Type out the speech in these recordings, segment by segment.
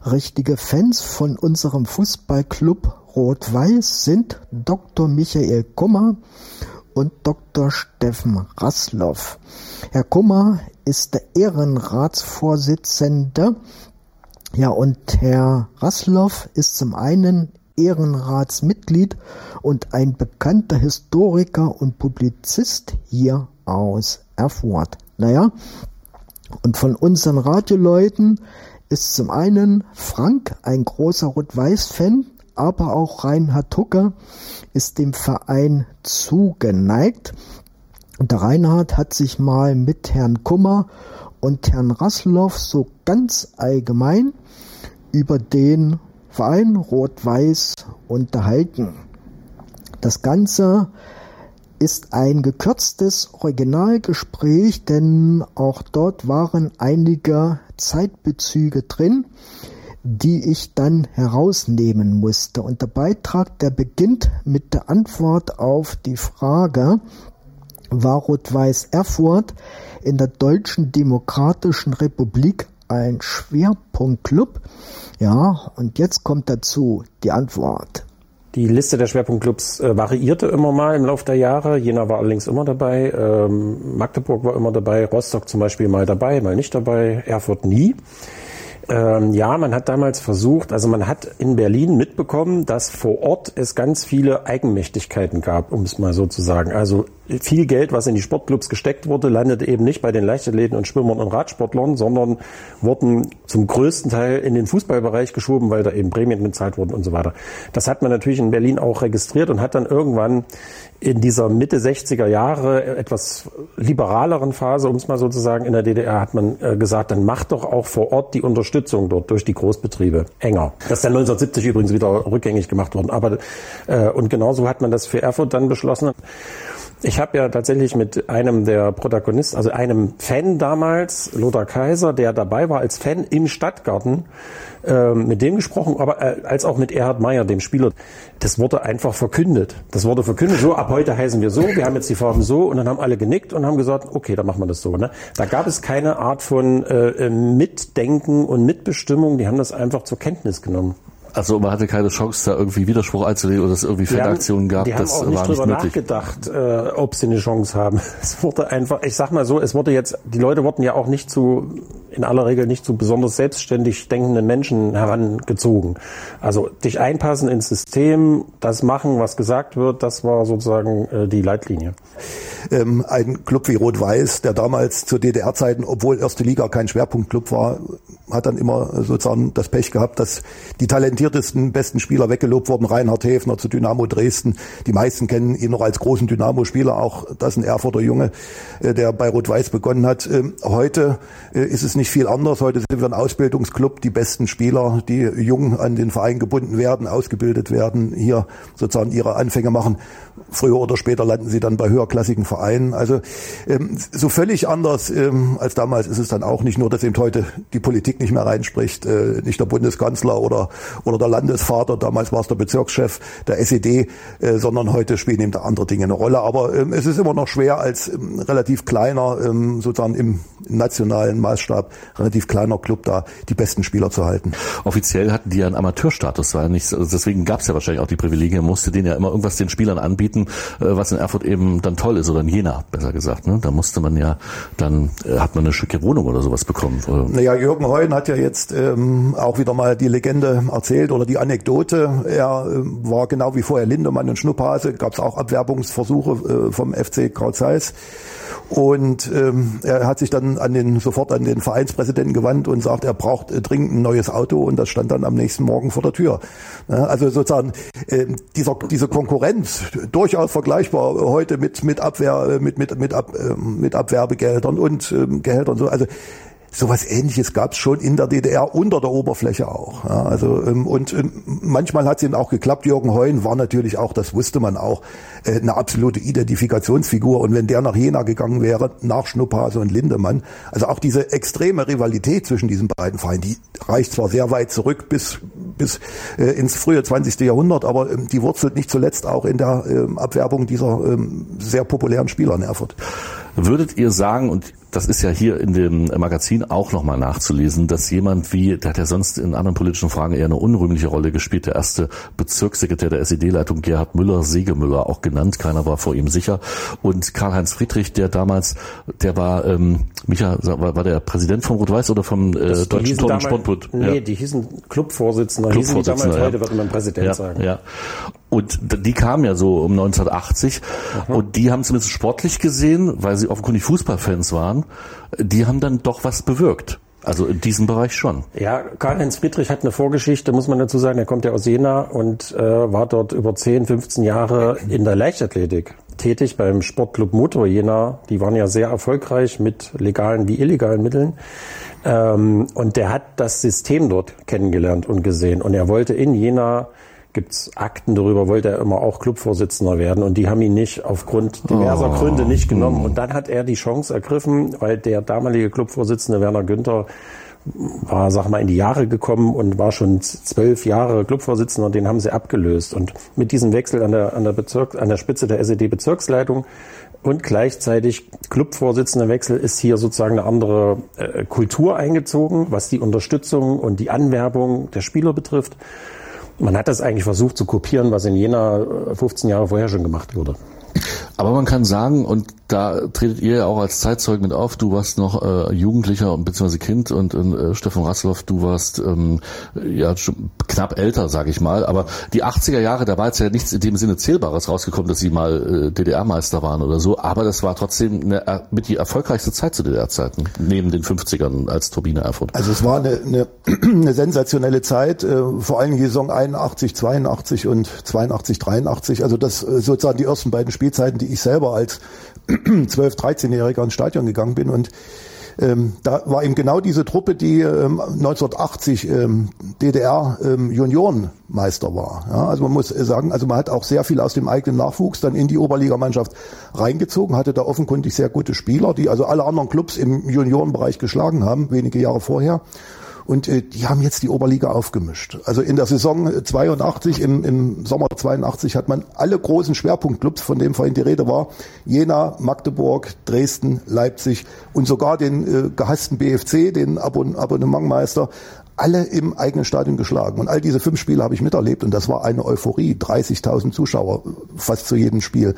Richtige Fans von unserem Fußballclub Rot-Weiß sind Dr. Michael Kummer und Dr. Steffen Raßloff. Herr Kummer ist der Ehrenratsvorsitzende, ja, und Herr Raßloff ist zum einen Ehrenratsmitglied und ein bekannter Historiker und Publizist hier aus Erfurt. Naja, und von unseren Radioleuten ist zum einen Frank ein großer Rot-Weiß-Fan, aber auch Reinhard Hucke ist dem Verein zugeneigt. Und der Reinhard hat sich mal mit Herrn Kummer und Herrn Raßloff so ganz allgemein über den Verein Rot-Weiß unterhalten. Das Ganze ist ein gekürztes Originalgespräch, denn auch dort waren einige Zeitbezüge drin, die ich dann herausnehmen musste. Und der Beitrag, der beginnt mit der Antwort auf die Frage, war Rot-Weiß Erfurt in der Deutschen Demokratischen Republik ein Schwerpunktclub? Ja, und jetzt kommt dazu die Antwort. Die Liste der Schwerpunktclubs variierte immer mal im Laufe der Jahre. Jena war allerdings immer dabei, Magdeburg war immer dabei, Rostock zum Beispiel mal dabei, mal nicht dabei, Erfurt nie. Ja, man hat damals versucht, also man hat in Berlin mitbekommen, dass vor Ort es ganz viele Eigenmächtigkeiten gab, um es mal so zu sagen. Also viel Geld, was in die Sportclubs gesteckt wurde, landete eben nicht bei den Leichtathleten und Schwimmern und Radsportlern, sondern wurden zum größten Teil in den Fußballbereich geschoben, weil da eben Prämien gezahlt wurden und so weiter. Das hat man natürlich in Berlin auch registriert und hat dann irgendwann in dieser Mitte 60er Jahre etwas liberaleren Phase, um es mal so zu sagen, in der DDR hat man gesagt, dann macht doch auch vor Ort die Unterstützung dort durch die Großbetriebe enger. Das ist dann 1970 übrigens wieder rückgängig gemacht worden. Aber und genauso hat man das für Erfurt dann beschlossen. Ich habe ja tatsächlich mit einem der Protagonisten, also einem Fan damals, Lothar Kaiser, der dabei war als Fan im Stadtgarten, mit dem gesprochen, aber als auch mit Erhard Meyer, dem Spieler. Das wurde einfach verkündet. Das wurde verkündet, so, ab heute heißen wir so, wir haben jetzt die Farben so, und dann haben alle genickt und haben gesagt, okay, dann machen wir das so. Ne? Da gab es keine Art von Mitdenken und Mitbestimmung, die haben das einfach zur Kenntnis genommen. Also man hatte keine Chance, da irgendwie Widerspruch einzulegen oder es irgendwie Fanaktionen gab. Die haben auch nicht drüber nachgedacht, ob sie eine Chance haben. Es wurde einfach, ich sag mal so, die Leute wurden ja auch in aller Regel nicht zu besonders selbstständig denkenden Menschen herangezogen. Also dich einpassen ins System, das machen, was gesagt wird, das war sozusagen die Leitlinie. Ein Club wie Rot-Weiß, der damals zu DDR-Zeiten, obwohl erste Liga kein Schwerpunktclub war, hat dann immer sozusagen das Pech gehabt, dass die talentiertesten, besten Spieler weggelobt wurden. Reinhard Häfner zu Dynamo Dresden. Die meisten kennen ihn noch als großen Dynamo-Spieler. Auch das ein Erfurter Junge, der bei Rot-Weiß begonnen hat. Heute ist es nicht viel anders. Heute sind wir ein Ausbildungsclub. Die besten Spieler, die jung an den Verein gebunden werden, ausgebildet werden, hier sozusagen ihre Anfänge machen. Früher oder später landen sie dann bei höherklassigen Vereinen. Also so völlig anders als damals ist es dann auch nicht, nur dass eben heute die Politik nicht mehr reinspricht, nicht der Bundeskanzler oder der Landesvater, damals war es der Bezirkschef der SED, sondern heute spielen eben da andere Dinge eine Rolle. Aber es ist immer noch schwer, als relativ kleiner, sozusagen im nationalen Maßstab, relativ kleiner Club da die besten Spieler zu halten. Offiziell hatten die ja einen Amateurstatus, war ja nicht, also deswegen gab es ja wahrscheinlich auch die Privilegien, musste denen ja immer irgendwas den Spielern anbieten, was in Erfurt eben dann toll ist, oder in Jena, besser gesagt. Ne? Da musste man ja, dann hat man eine schicke Wohnung oder sowas bekommen. Naja, Jürgen Heun hat ja jetzt auch wieder mal die Legende erzählt oder die Anekdote. Er war genau wie vorher Lindemann und Schnupphase, gab es auch Abwerbungsversuche vom FC Karl Zeiss. Und er hat sich dann sofort an den Vereinspräsidenten gewandt und sagt, er braucht dringend ein neues Auto, und das stand dann am nächsten Morgen vor der Tür. Also sozusagen diese Konkurrenz, durchaus vergleichbar heute mit Abwerbegeldern und Gehältern so. Also sowas Ähnliches gab es schon in der DDR unter der Oberfläche auch. Ja, also und manchmal hat es eben auch geklappt. Jürgen Heun war natürlich auch, das wusste man auch, eine absolute Identifikationsfigur. Und wenn der nach Jena gegangen wäre, nach Schnupphase und Lindemann, also auch diese extreme Rivalität zwischen diesen beiden Vereinen, die reicht zwar sehr weit zurück bis ins frühe 20. Jahrhundert, aber die wurzelt nicht zuletzt auch in der Abwerbung dieser sehr populären Spieler in Erfurt. Würdet ihr sagen, und das ist ja hier in dem Magazin auch nochmal nachzulesen, dass jemand wie, der hat ja sonst in anderen politischen Fragen eher eine unrühmliche Rolle gespielt, der erste Bezirkssekretär der SED-Leitung, Gerhard Müller, Segemüller auch genannt, keiner war vor ihm sicher, und Karl-Heinz Friedrich, der damals, der war, Micha, war der Präsident vom Rot-Weiß oder vom Deutschen Turn- und Sportbund? Nee, die hießen Clubvorsitzender, hießen die damals, heute würde man Präsident sagen. Ja. Und die kamen ja so um 1980 und die haben zumindest sportlich gesehen, weil sie offenkundig Fußballfans waren, die haben dann doch was bewirkt. Also in diesem Bereich schon. Ja, Karl-Heinz Friedrich hat eine Vorgeschichte, muss man dazu sagen. Er kommt ja aus Jena und war dort über 10, 15 Jahre in der Leichtathletik tätig beim Sportclub Motor Jena. Die waren ja sehr erfolgreich mit legalen wie illegalen Mitteln. Und der hat das System dort kennengelernt und gesehen. Und er wollte in Jena, gibt's Akten darüber, wollte er immer auch Clubvorsitzender werden, und die haben ihn nicht aufgrund diverser Gründe nicht genommen. Und dann hat er die Chance ergriffen, weil der damalige Clubvorsitzende Werner Günther war, sag mal, in die Jahre gekommen und war schon 12 Jahre Clubvorsitzender, den haben sie abgelöst. Und mit diesem Wechsel an der Spitze der SED-Bezirksleitung und gleichzeitig Clubvorsitzenderwechsel ist hier sozusagen eine andere Kultur eingezogen, was die Unterstützung und die Anwerbung der Spieler betrifft. Man hat das eigentlich versucht zu kopieren, was in Jena 15 Jahre vorher schon gemacht wurde. Aber man kann sagen, und da tretet ihr ja auch als Zeitzeugen mit auf, du warst noch Jugendlicher bzw. Kind und Stefan Rassloff, du warst ja schon knapp älter, sage ich mal, aber die 80er Jahre, da war jetzt ja nichts in dem Sinne Zählbares rausgekommen, dass sie mal DDR-Meister waren oder so, aber das war trotzdem mit die erfolgreichste Zeit zu DDR-Zeiten, neben den 50ern als Turbine Erfurt. Also es war eine sensationelle Zeit, vor allem die Saison 81, 82 und 82, 83, also das sozusagen die ersten beiden Spielzeiten, die ich selber als 12-, 13-Jähriger ins Stadion gegangen bin, und da war eben genau diese Truppe, die 1980 DDR-Juniorenmeister war. Ja, also man muss sagen, also man hat auch sehr viel aus dem eigenen Nachwuchs dann in die Oberligamannschaft reingezogen, hatte da offenkundig sehr gute Spieler, die also alle anderen Clubs im Juniorenbereich geschlagen haben, wenige Jahre vorher. Und die haben jetzt die Oberliga aufgemischt. Also in der Saison 82, im Sommer 82 hat man alle großen Schwerpunktclubs, von denen vorhin die Rede war, Jena, Magdeburg, Dresden, Leipzig und sogar den gehassten BFC, den Abonnementmeister, alle im eigenen Stadion geschlagen. Und all diese 5 Spiele habe ich miterlebt, und das war eine Euphorie. 30.000 Zuschauer fast zu jedem Spiel.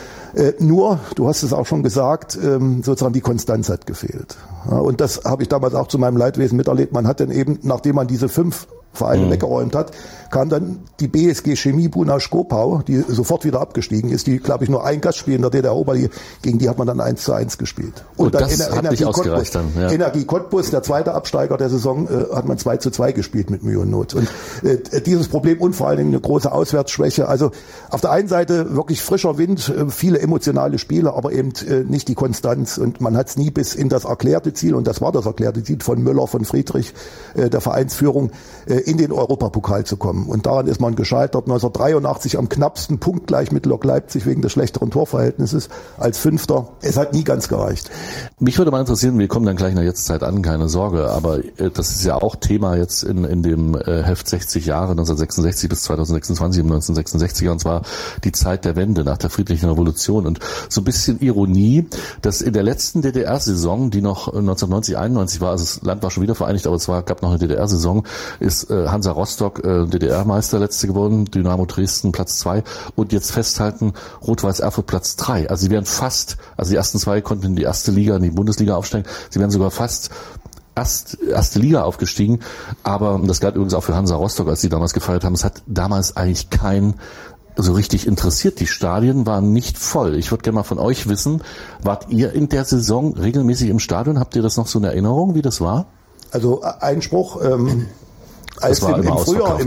Nur, du hast es auch schon gesagt, sozusagen die Konstanz hat gefehlt. Ja, und das habe ich damals auch zu meinem Leidwesen miterlebt. Man hat dann eben, nachdem man diese 5 Vereine weggeräumt hat, kam dann die BSG Chemie Buna Skopau, die sofort wieder abgestiegen ist, die, glaube ich, nur ein Gastspiel in der DDR-Oberliga, gegen die hat man dann 1:1 gespielt. Und dann das hat nicht ausgereicht dann. Ja. Energie Cottbus, der zweite Absteiger der Saison, hat man 2:2 gespielt mit Mühe und Not. Und dieses Problem und vor allen Dingen eine große Auswärtsschwäche. Also auf der einen Seite wirklich frischer Wind, viele emotionale Spiele, aber eben nicht die Konstanz. Und man hat es nie bis in das erklärte Ziel, und das war das erklärte Ziel von Müller, von Friedrich, der Vereinsführung, in den Europapokal zu kommen. Und daran ist man gescheitert. 1983 am knappsten punktgleich mit Lok Leipzig wegen des schlechteren Torverhältnisses als Fünfter. Es hat nie ganz gereicht. Mich würde mal interessieren, wir kommen dann gleich in der Jetztzeit an, keine Sorge, aber das ist ja auch Thema jetzt in dem Heft 60 Jahre, 1966 bis 2026, im 1966er, und zwar die Zeit der Wende nach der friedlichen Revolution. Und so ein bisschen Ironie, dass in der letzten DDR-Saison, die noch 1990, 91 war, also das Land war schon wieder vereinigt, aber gab noch eine DDR-Saison, ist Hansa Rostock DDR-Meister letzte geworden, Dynamo Dresden Platz 2 und jetzt festhalten Rot-Weiß Erfurt Platz 3. Also sie wären fast, also die ersten 2 konnten in die erste Liga, in die Bundesliga aufsteigen, sie wären sogar fast erste Liga aufgestiegen, aber das galt übrigens auch für Hansa Rostock, als die damals gefeiert haben, es hat damals eigentlich kein so richtig interessiert. Die Stadien waren nicht voll. Ich würde gerne mal von euch wissen, wart ihr in der Saison regelmäßig im Stadion? Habt ihr das noch so in Erinnerung, wie das war? Also Einspruch, als im Frühjahr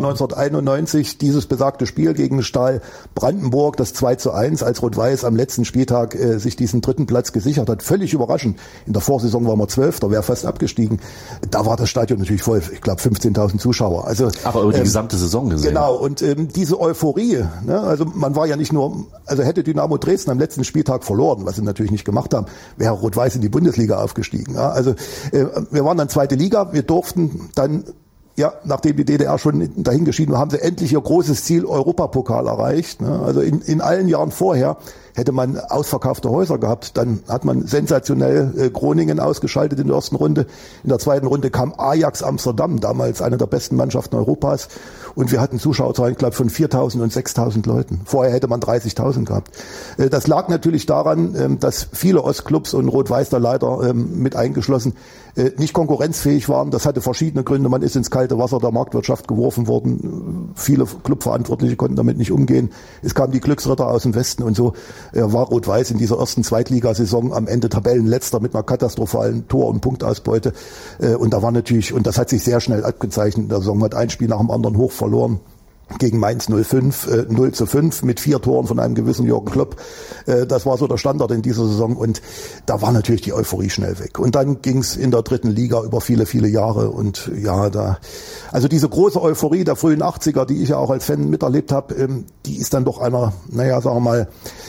1991 dieses besagte Spiel gegen Stahl Brandenburg, das 2:1, als Rot-Weiß am letzten Spieltag sich diesen 3. Platz gesichert hat, völlig überraschend. In der Vorsaison waren wir 12., wäre fast abgestiegen. Da war das Stadion natürlich voll, ich glaube 15.000 Zuschauer. Also, aber über die gesamte Saison gesehen. Genau, und diese Euphorie, ne, also man war ja nicht nur, also hätte Dynamo Dresden am letzten Spieltag verloren, was sie natürlich nicht gemacht haben, wäre Rot-Weiß in die Bundesliga aufgestiegen. Ja, also wir waren dann 2. Liga, wir durften dann, ja, nachdem die DDR schon dahingeschieden war, haben sie endlich ihr großes Ziel Europapokal erreicht. Also in allen Jahren vorher Hätte man ausverkaufte Häuser gehabt, dann hat man sensationell Groningen ausgeschaltet in der ersten Runde. In der zweiten Runde kam Ajax Amsterdam, damals eine der besten Mannschaften Europas. Und wir hatten Zuschauerzahlen, ich glaube, von 4.000 und 6.000 Leuten. Vorher hätte man 30.000 gehabt. Das lag natürlich daran, dass viele Ostclubs und Rot-Weiß da leider mit eingeschlossen nicht konkurrenzfähig waren. Das hatte verschiedene Gründe. Man ist ins kalte Wasser der Marktwirtschaft geworfen worden. Viele Clubverantwortliche konnten damit nicht umgehen. Es kamen die Glücksritter aus dem Westen und so war Rot-Weiß in dieser ersten Zweitligasaison am Ende Tabellenletzter mit einer katastrophalen Tor- und Punktausbeute. Und da war natürlich, und das hat sich sehr schnell abgezeichnet, der Saison hat ein Spiel nach dem anderen hoch verloren. Gegen Mainz 05, 0-5 mit 4 Toren von einem gewissen Jürgen Klopp. Das war so der Standard in dieser Saison und da war natürlich die Euphorie schnell weg. Und dann ging's in der dritten Liga über viele, viele Jahre und ja, also diese große Euphorie der frühen 80er, die ich ja auch als Fan miterlebt habe, die ist dann doch einer, naja, sagen wir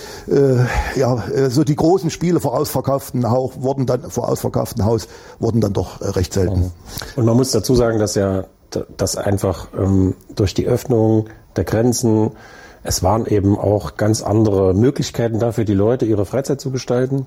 mal, so die großen Spiele vor ausverkauftem Haus wurden dann doch recht selten. Und man muss dazu sagen, dass einfach durch die Öffnung der Grenzen, es waren eben auch ganz andere Möglichkeiten dafür, die Leute ihre Freizeit zu gestalten.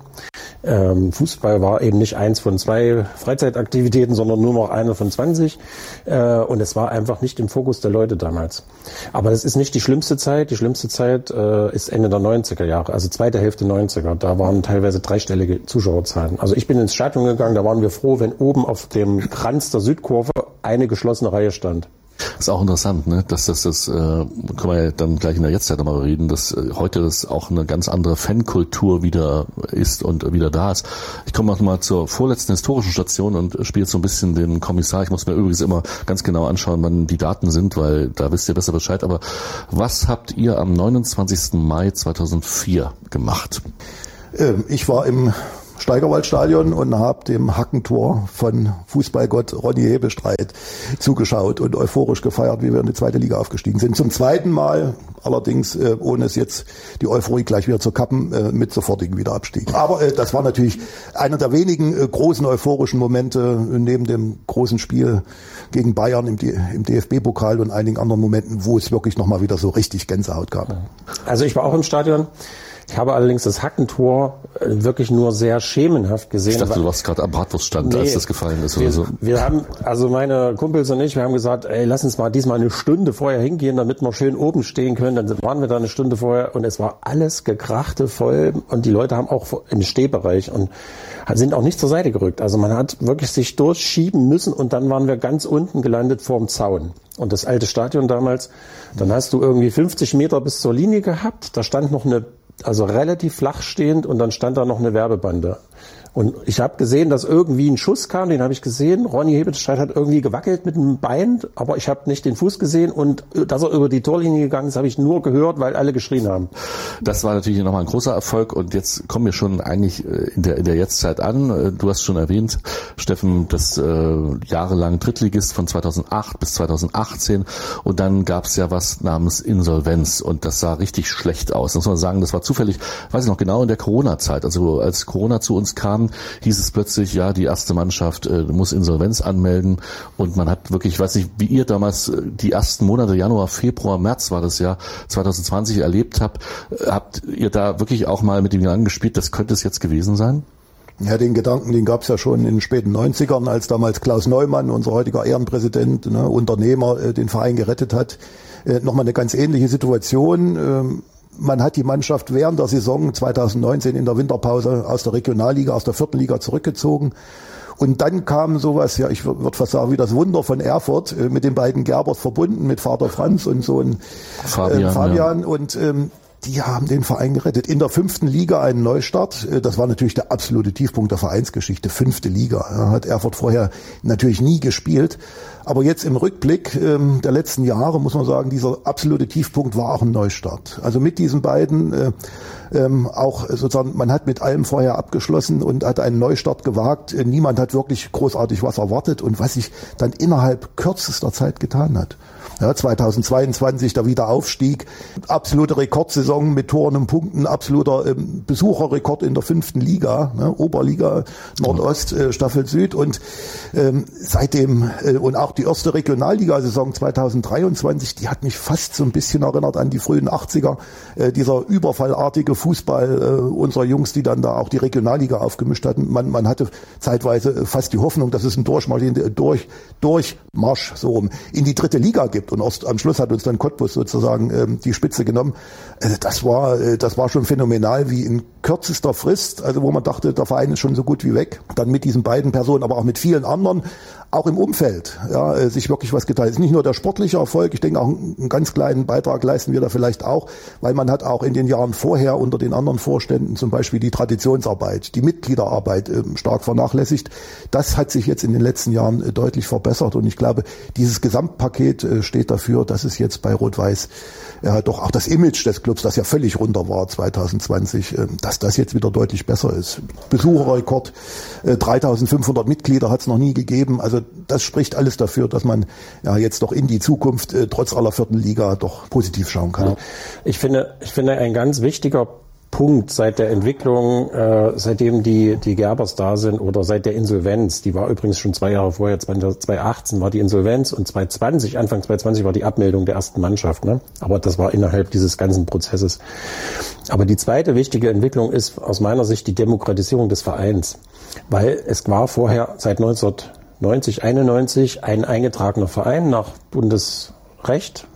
Fußball war eben nicht 1 von 2 Freizeitaktivitäten, sondern nur noch eine von 20. Und es war einfach nicht im Fokus der Leute damals. Aber das ist nicht die schlimmste Zeit. Die schlimmste Zeit ist Ende der 90er Jahre, also zweite Hälfte 90er. Da waren teilweise dreistellige Zuschauerzahlen. Also ich bin ins Stadion gegangen, da waren wir froh, wenn oben auf dem Kranz der Südkurve eine geschlossene Reihe stand. Das ist auch interessant, ne? Dass das können wir ja dann gleich in der Jetztzeit nochmal reden, dass heute das auch eine ganz andere Fankultur wieder ist und wieder da ist. Ich komme noch mal zur vorletzten historischen Station und spiele jetzt so ein bisschen den Kommissar. Ich muss mir übrigens immer ganz genau anschauen, wann die Daten sind, weil da wisst ihr besser Bescheid. Aber was habt ihr am 29. Mai 2004 gemacht? Ich war im Steigerwaldstadion und habe dem Hackentor von Fußballgott Ronny Hebestreit zugeschaut und euphorisch gefeiert, wie wir in die zweite Liga aufgestiegen sind. Zum zweiten Mal, allerdings ohne es jetzt die Euphorie gleich wieder zu kappen, mit sofortigem Wiederabstieg. Aber das war natürlich einer der wenigen großen euphorischen Momente neben dem großen Spiel gegen Bayern im DFB-Pokal und einigen anderen Momenten, wo es wirklich nochmal wieder so richtig Gänsehaut gab. Also ich war auch im Stadion. Ich habe allerdings das Hackentor wirklich nur sehr schemenhaft gesehen. Ich dachte, du warst gerade am Bratwurststand, als das gefallen ist oder so. Wir haben, also meine Kumpels und ich, wir haben gesagt, ey, lass uns mal diesmal eine Stunde vorher hingehen, damit wir schön oben stehen können. Dann waren wir da eine Stunde vorher und es war alles gekrachte voll und die Leute haben auch im Stehbereich und sind auch nicht zur Seite gerückt. Also man hat wirklich sich durchschieben müssen und dann waren wir ganz unten gelandet vorm Zaun. Und das alte Stadion damals, dann hast du irgendwie 50 Meter bis zur Linie gehabt, da stand noch also relativ flach stehend und dann stand da noch eine Werbebande. Und ich habe gesehen, dass irgendwie ein Schuss kam, den habe ich gesehen. Ronny Hebestreit hat irgendwie gewackelt mit dem Bein, aber ich habe nicht den Fuß gesehen und dass er über die Torlinie gegangen ist, habe ich nur gehört, weil alle geschrien haben. Das war natürlich nochmal ein großer Erfolg und jetzt kommen wir schon eigentlich in der Jetztzeit an. Du hast schon erwähnt, Steffen, das jahrelang Drittligist von 2008 bis 2018 und dann gab es ja was namens Insolvenz und das sah richtig schlecht aus. Das muss man sagen, das war zufällig, weiß ich noch genau, in der Corona-Zeit. Also als Corona zu uns kam, hieß es plötzlich, ja, die erste Mannschaft muss Insolvenz anmelden und man hat wirklich, ich weiß nicht, wie ihr damals die ersten Monate, Januar, Februar, März war das Jahr 2020 erlebt habt. Habt ihr da wirklich auch mal mit dem Gedanken gespielt, das könnte es jetzt gewesen sein? Ja, den Gedanken, den gab es ja schon in den späten 90ern, als damals Klaus Neumann, unser heutiger Ehrenpräsident, Unternehmer, den Verein gerettet hat. Nochmal eine ganz ähnliche Situation. Man hat die Mannschaft während der Saison 2019 in der Winterpause aus der Regionalliga, aus der 4. Liga zurückgezogen. Und dann kam sowas, ja, ich würde fast sagen, wie das Wunder von Erfurt, mit den beiden Gerbert verbunden, mit Vater Franz und Sohn Fabian. Ja. Und die haben den Verein gerettet. In der 5. Liga einen Neustart. Das war natürlich der absolute Tiefpunkt der Vereinsgeschichte. 5. Liga. Hat Erfurt vorher natürlich nie gespielt. Aber jetzt im Rückblick der letzten Jahre muss man sagen, dieser absolute Tiefpunkt war auch ein Neustart. Also mit diesen beiden auch sozusagen, man hat mit allem vorher abgeschlossen und hat einen Neustart gewagt. Niemand hat wirklich großartig was erwartet und was sich dann innerhalb kürzester Zeit getan hat. Ja, 2022 der Wiederaufstieg, absolute Rekordsaison Saison mit Toren und Punkten, absoluter Besucherrekord in der 5. Liga, ne, Oberliga Nordost, Staffel Süd und seitdem und auch die erste Regionalligasaison 2023, die hat mich fast so ein bisschen erinnert an die frühen 80er, dieser überfallartige Fußball unserer Jungs, die dann da auch die Regionalliga aufgemischt hatten. Man hatte zeitweise fast die Hoffnung, dass es einen Durchmarsch so rum in die 3. Liga gibt und erst am Schluss hat uns dann Cottbus sozusagen die Spitze genommen. Das war schon phänomenal, wie in kürzester Frist, also wo man dachte, der Verein ist schon so gut wie weg. Dann mit diesen beiden Personen, aber auch mit vielen anderen, auch im Umfeld, ja, sich wirklich was geteilt. Es ist nicht nur der sportliche Erfolg, ich denke auch einen ganz kleinen Beitrag leisten wir da vielleicht auch, weil man hat auch in den Jahren vorher unter den anderen Vorständen zum Beispiel die Traditionsarbeit, die Mitgliederarbeit stark vernachlässigt. Das hat sich jetzt in den letzten Jahren deutlich verbessert und ich glaube, dieses Gesamtpaket steht dafür, dass es jetzt bei Rot-Weiß doch auch das Image des Clubs, das ja völlig runter war 2020, dass das jetzt wieder deutlich besser ist. Besucherrekord, 3.500 Mitglieder hat es noch nie gegeben. Also das spricht alles dafür, dass man ja jetzt doch in die Zukunft trotz aller 4. Liga doch positiv schauen kann. Ja. Ich finde ein ganz wichtiger Punkt seit der Entwicklung, seitdem die Gerbers da sind oder seit der Insolvenz, die war übrigens schon 2 Jahre vorher, 2018 war die Insolvenz und Anfang 2020 war die Abmeldung der ersten Mannschaft, ne? Aber das war innerhalb dieses ganzen Prozesses. Aber die zweite wichtige Entwicklung ist aus meiner Sicht die Demokratisierung des Vereins, weil es war vorher seit 1990, 91 ein eingetragener Verein nach Bundesrecht.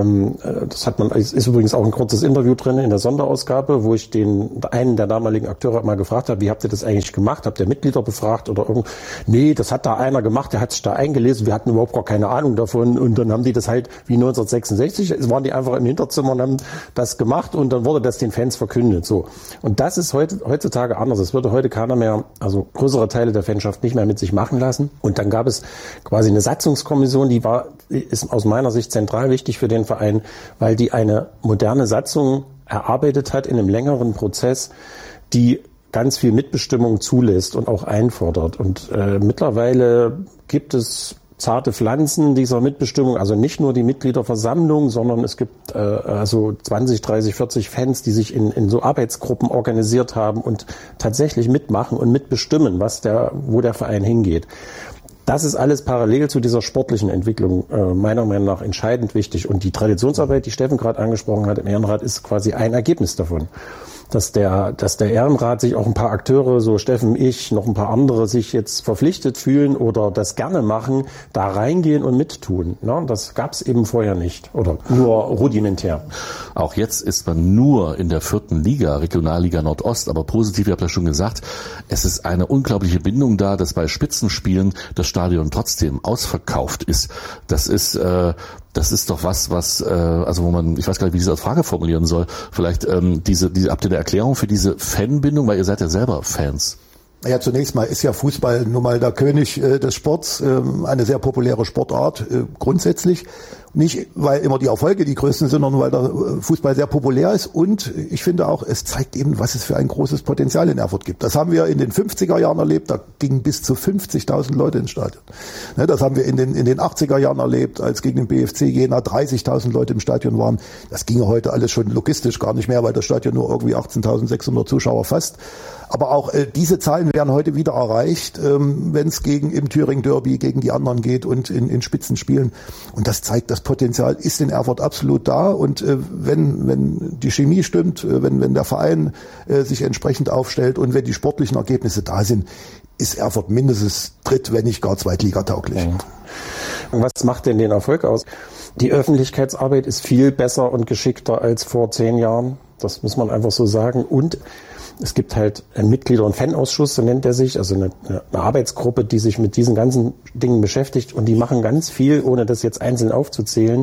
Es ist übrigens auch ein kurzes Interview drin in der Sonderausgabe, wo ich einen der damaligen Akteure mal gefragt habe, wie habt ihr das eigentlich gemacht? Habt ihr Mitglieder befragt oder irgendwo? Nee, das hat da einer gemacht, der hat sich da eingelesen, wir hatten überhaupt gar keine Ahnung davon und dann haben die das halt wie 1966, es waren die einfach im Hinterzimmer und haben das gemacht und dann wurde das den Fans verkündet. So. Und das ist heutzutage anders. Es würde heute keiner mehr, also größere Teile der Fanschaft nicht mehr mit sich machen lassen. Und dann gab es quasi eine Satzungskommission, ist aus meiner Sicht zentral wichtig für den Verein, weil die eine moderne Satzung erarbeitet hat in einem längeren Prozess, die ganz viel Mitbestimmung zulässt und auch einfordert. Und mittlerweile gibt es zarte Pflanzen dieser Mitbestimmung, also nicht nur die Mitgliederversammlung, sondern es gibt also 20, 30, 40 Fans, die sich in so Arbeitsgruppen organisiert haben und tatsächlich mitmachen und mitbestimmen, wo der Verein hingeht. Das ist alles parallel zu dieser sportlichen Entwicklung meiner Meinung nach entscheidend wichtig. Und die Traditionsarbeit, die Steffen gerade angesprochen hat im Ehrenrat, ist quasi ein Ergebnis davon. Dass der Ehrenrat sich auch ein paar Akteure, so Steffen, ich, noch ein paar andere, sich jetzt verpflichtet fühlen oder das gerne machen, da reingehen und mittun. Ne? Das gab es eben vorher nicht oder nur rudimentär. Auch jetzt ist man nur in der 4. Liga, Regionalliga Nordost, aber positiv, ihr habt ja schon gesagt, es ist eine unglaubliche Bindung da, dass bei Spitzenspielen das Stadion trotzdem ausverkauft ist. Das ist doch was, also wo man, ich weiß gar nicht, wie ich das als Frage formulieren soll, vielleicht habt ihr eine Erklärung für diese Fanbindung, weil ihr seid ja selber Fans. Ja, zunächst mal ist ja Fußball nun mal der König des Sports, eine sehr populäre Sportart grundsätzlich. Nicht, weil immer die Erfolge die größten sind, sondern weil der Fußball sehr populär ist. Und ich finde auch, es zeigt eben, was es für ein großes Potenzial in Erfurt gibt. Das haben wir in den 50er Jahren erlebt. Da gingen bis zu 50.000 Leute ins Stadion. Das haben wir in den 80er Jahren erlebt, als gegen den BFC Jena 30.000 Leute im Stadion waren. Das ginge heute alles schon logistisch gar nicht mehr, weil das Stadion nur irgendwie 18.600 Zuschauer fasst. Aber auch diese Zahlen werden heute wieder erreicht, wenn es im Thüringen Derby gegen die anderen geht und in Spitzenspielen. Und das zeigt, das Potenzial ist in Erfurt absolut da. Und wenn die Chemie stimmt, wenn der Verein sich entsprechend aufstellt und wenn die sportlichen Ergebnisse da sind, ist Erfurt mindestens dritt-, wenn nicht gar zweitligatauglich. Was macht denn den Erfolg aus? Die Öffentlichkeitsarbeit ist viel besser und geschickter als vor 10 Jahren. Das muss man einfach so sagen. Und es gibt halt einen Mitglieder- und Fanausschuss, so nennt er sich, also eine Arbeitsgruppe, die sich mit diesen ganzen Dingen beschäftigt und die machen ganz viel, ohne das jetzt einzeln aufzuzählen,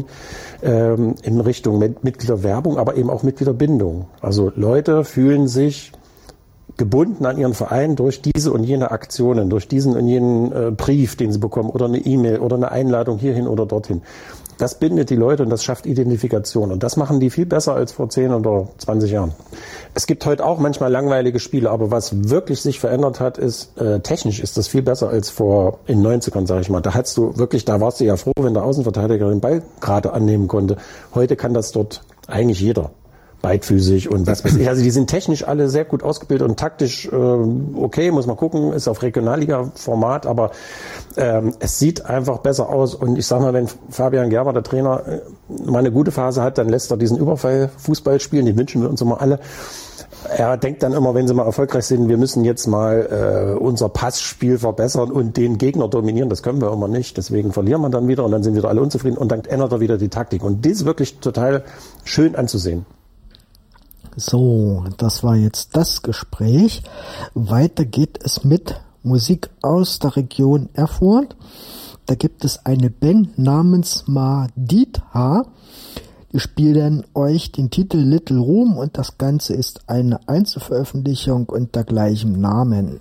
in Richtung Mitgliederwerbung, aber eben auch Mitgliederbindung. Also Leute fühlen sich gebunden an ihren Verein durch diese und jene Aktionen, durch diesen und jenen Brief, den sie bekommen oder eine E-Mail oder eine Einladung hierhin oder dorthin. Das bindet die Leute und das schafft Identifikation. Und das machen die viel besser als vor 10 oder 20 Jahren. Es gibt heute auch manchmal langweilige Spiele, aber was wirklich sich verändert hat, ist, technisch ist das viel besser als in 90ern, sag ich mal. Da warst du ja froh, wenn der Außenverteidiger den Ball gerade annehmen konnte. Heute kann das dort eigentlich jeder. beidfüßig und was weiß ich. Also die sind technisch alle sehr gut ausgebildet und taktisch okay, muss man gucken, ist auf Regionalliga-Format, aber es sieht einfach besser aus. Und ich sag mal, wenn Fabian Gerber, der Trainer, mal eine gute Phase hat, dann lässt er diesen Überfall-Fußball spielen, den wünschen wir uns immer alle. Er denkt dann immer, wenn sie mal erfolgreich sind, wir müssen jetzt mal unser Passspiel verbessern und den Gegner dominieren. Das können wir immer nicht. Deswegen verlieren wir dann wieder und dann sind wieder alle unzufrieden und dann ändert er wieder die Taktik. Und das ist wirklich total schön anzusehen. So, das war jetzt das Gespräch. Weiter geht es mit Musik aus der Region Erfurt. Da gibt es eine Band namens Madidha. Die spielen euch den Titel Little Room und das Ganze ist eine Einzelveröffentlichung unter gleichem Namen.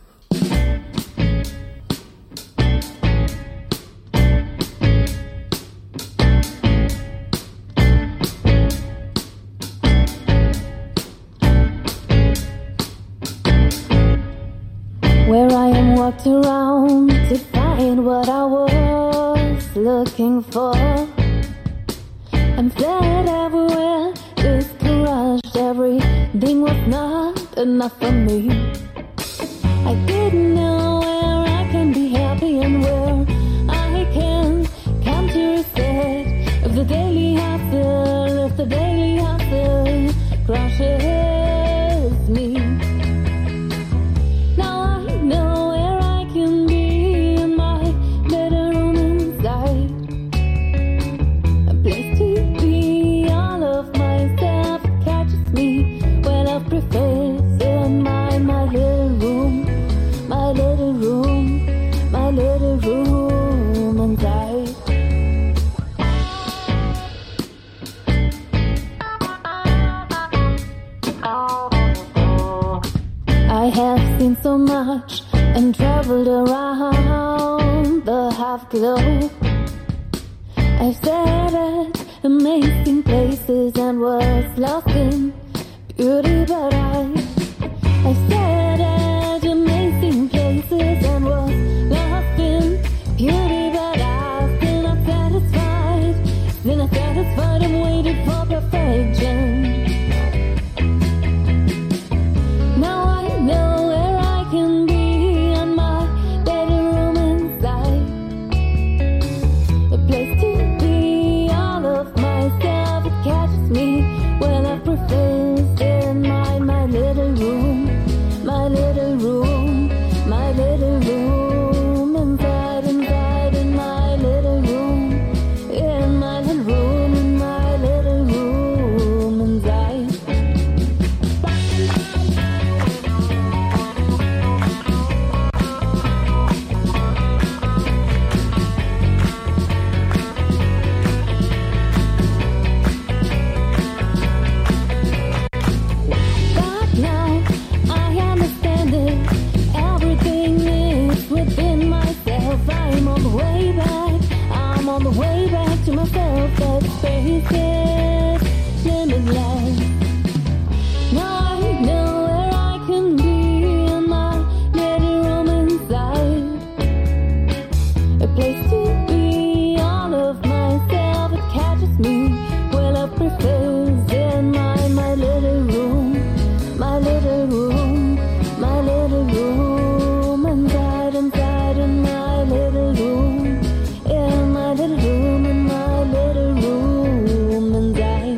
Where I am walked around to find what I was looking for. I'm fled everywhere, discouraged, everything was not enough for me. I didn't know where I can be happy and where I can come to reset. If the daily hustle crushes me. Now I know where I can be in my little room inside. A place to be, all of myself catches me when I preface in my little room, my little room, my little room inside. I have seen so much and traveled around the half globe. I've stayed at amazing places and was lost in beauty, but I've stayed at amazing places and was lost in beauty, but I'm still not satisfied. Still not satisfied, I'm waiting for perfection. Now I know where I can be in my little room inside. A place to be, all of myself, it catches me when I preface in my little room, my little room, my little room inside, inside in my little room, in my little room, in my little room inside. But now I understand it. Everything is within myself. I'm on the way back. I'm on the way back to myself. That space is limitless. Now I know where I can be in my little room inside. A place to be, all of myself, it catches me when I preface in my little room, my little room, my little room inside, inside in my little room, in my little room, in my little room inside.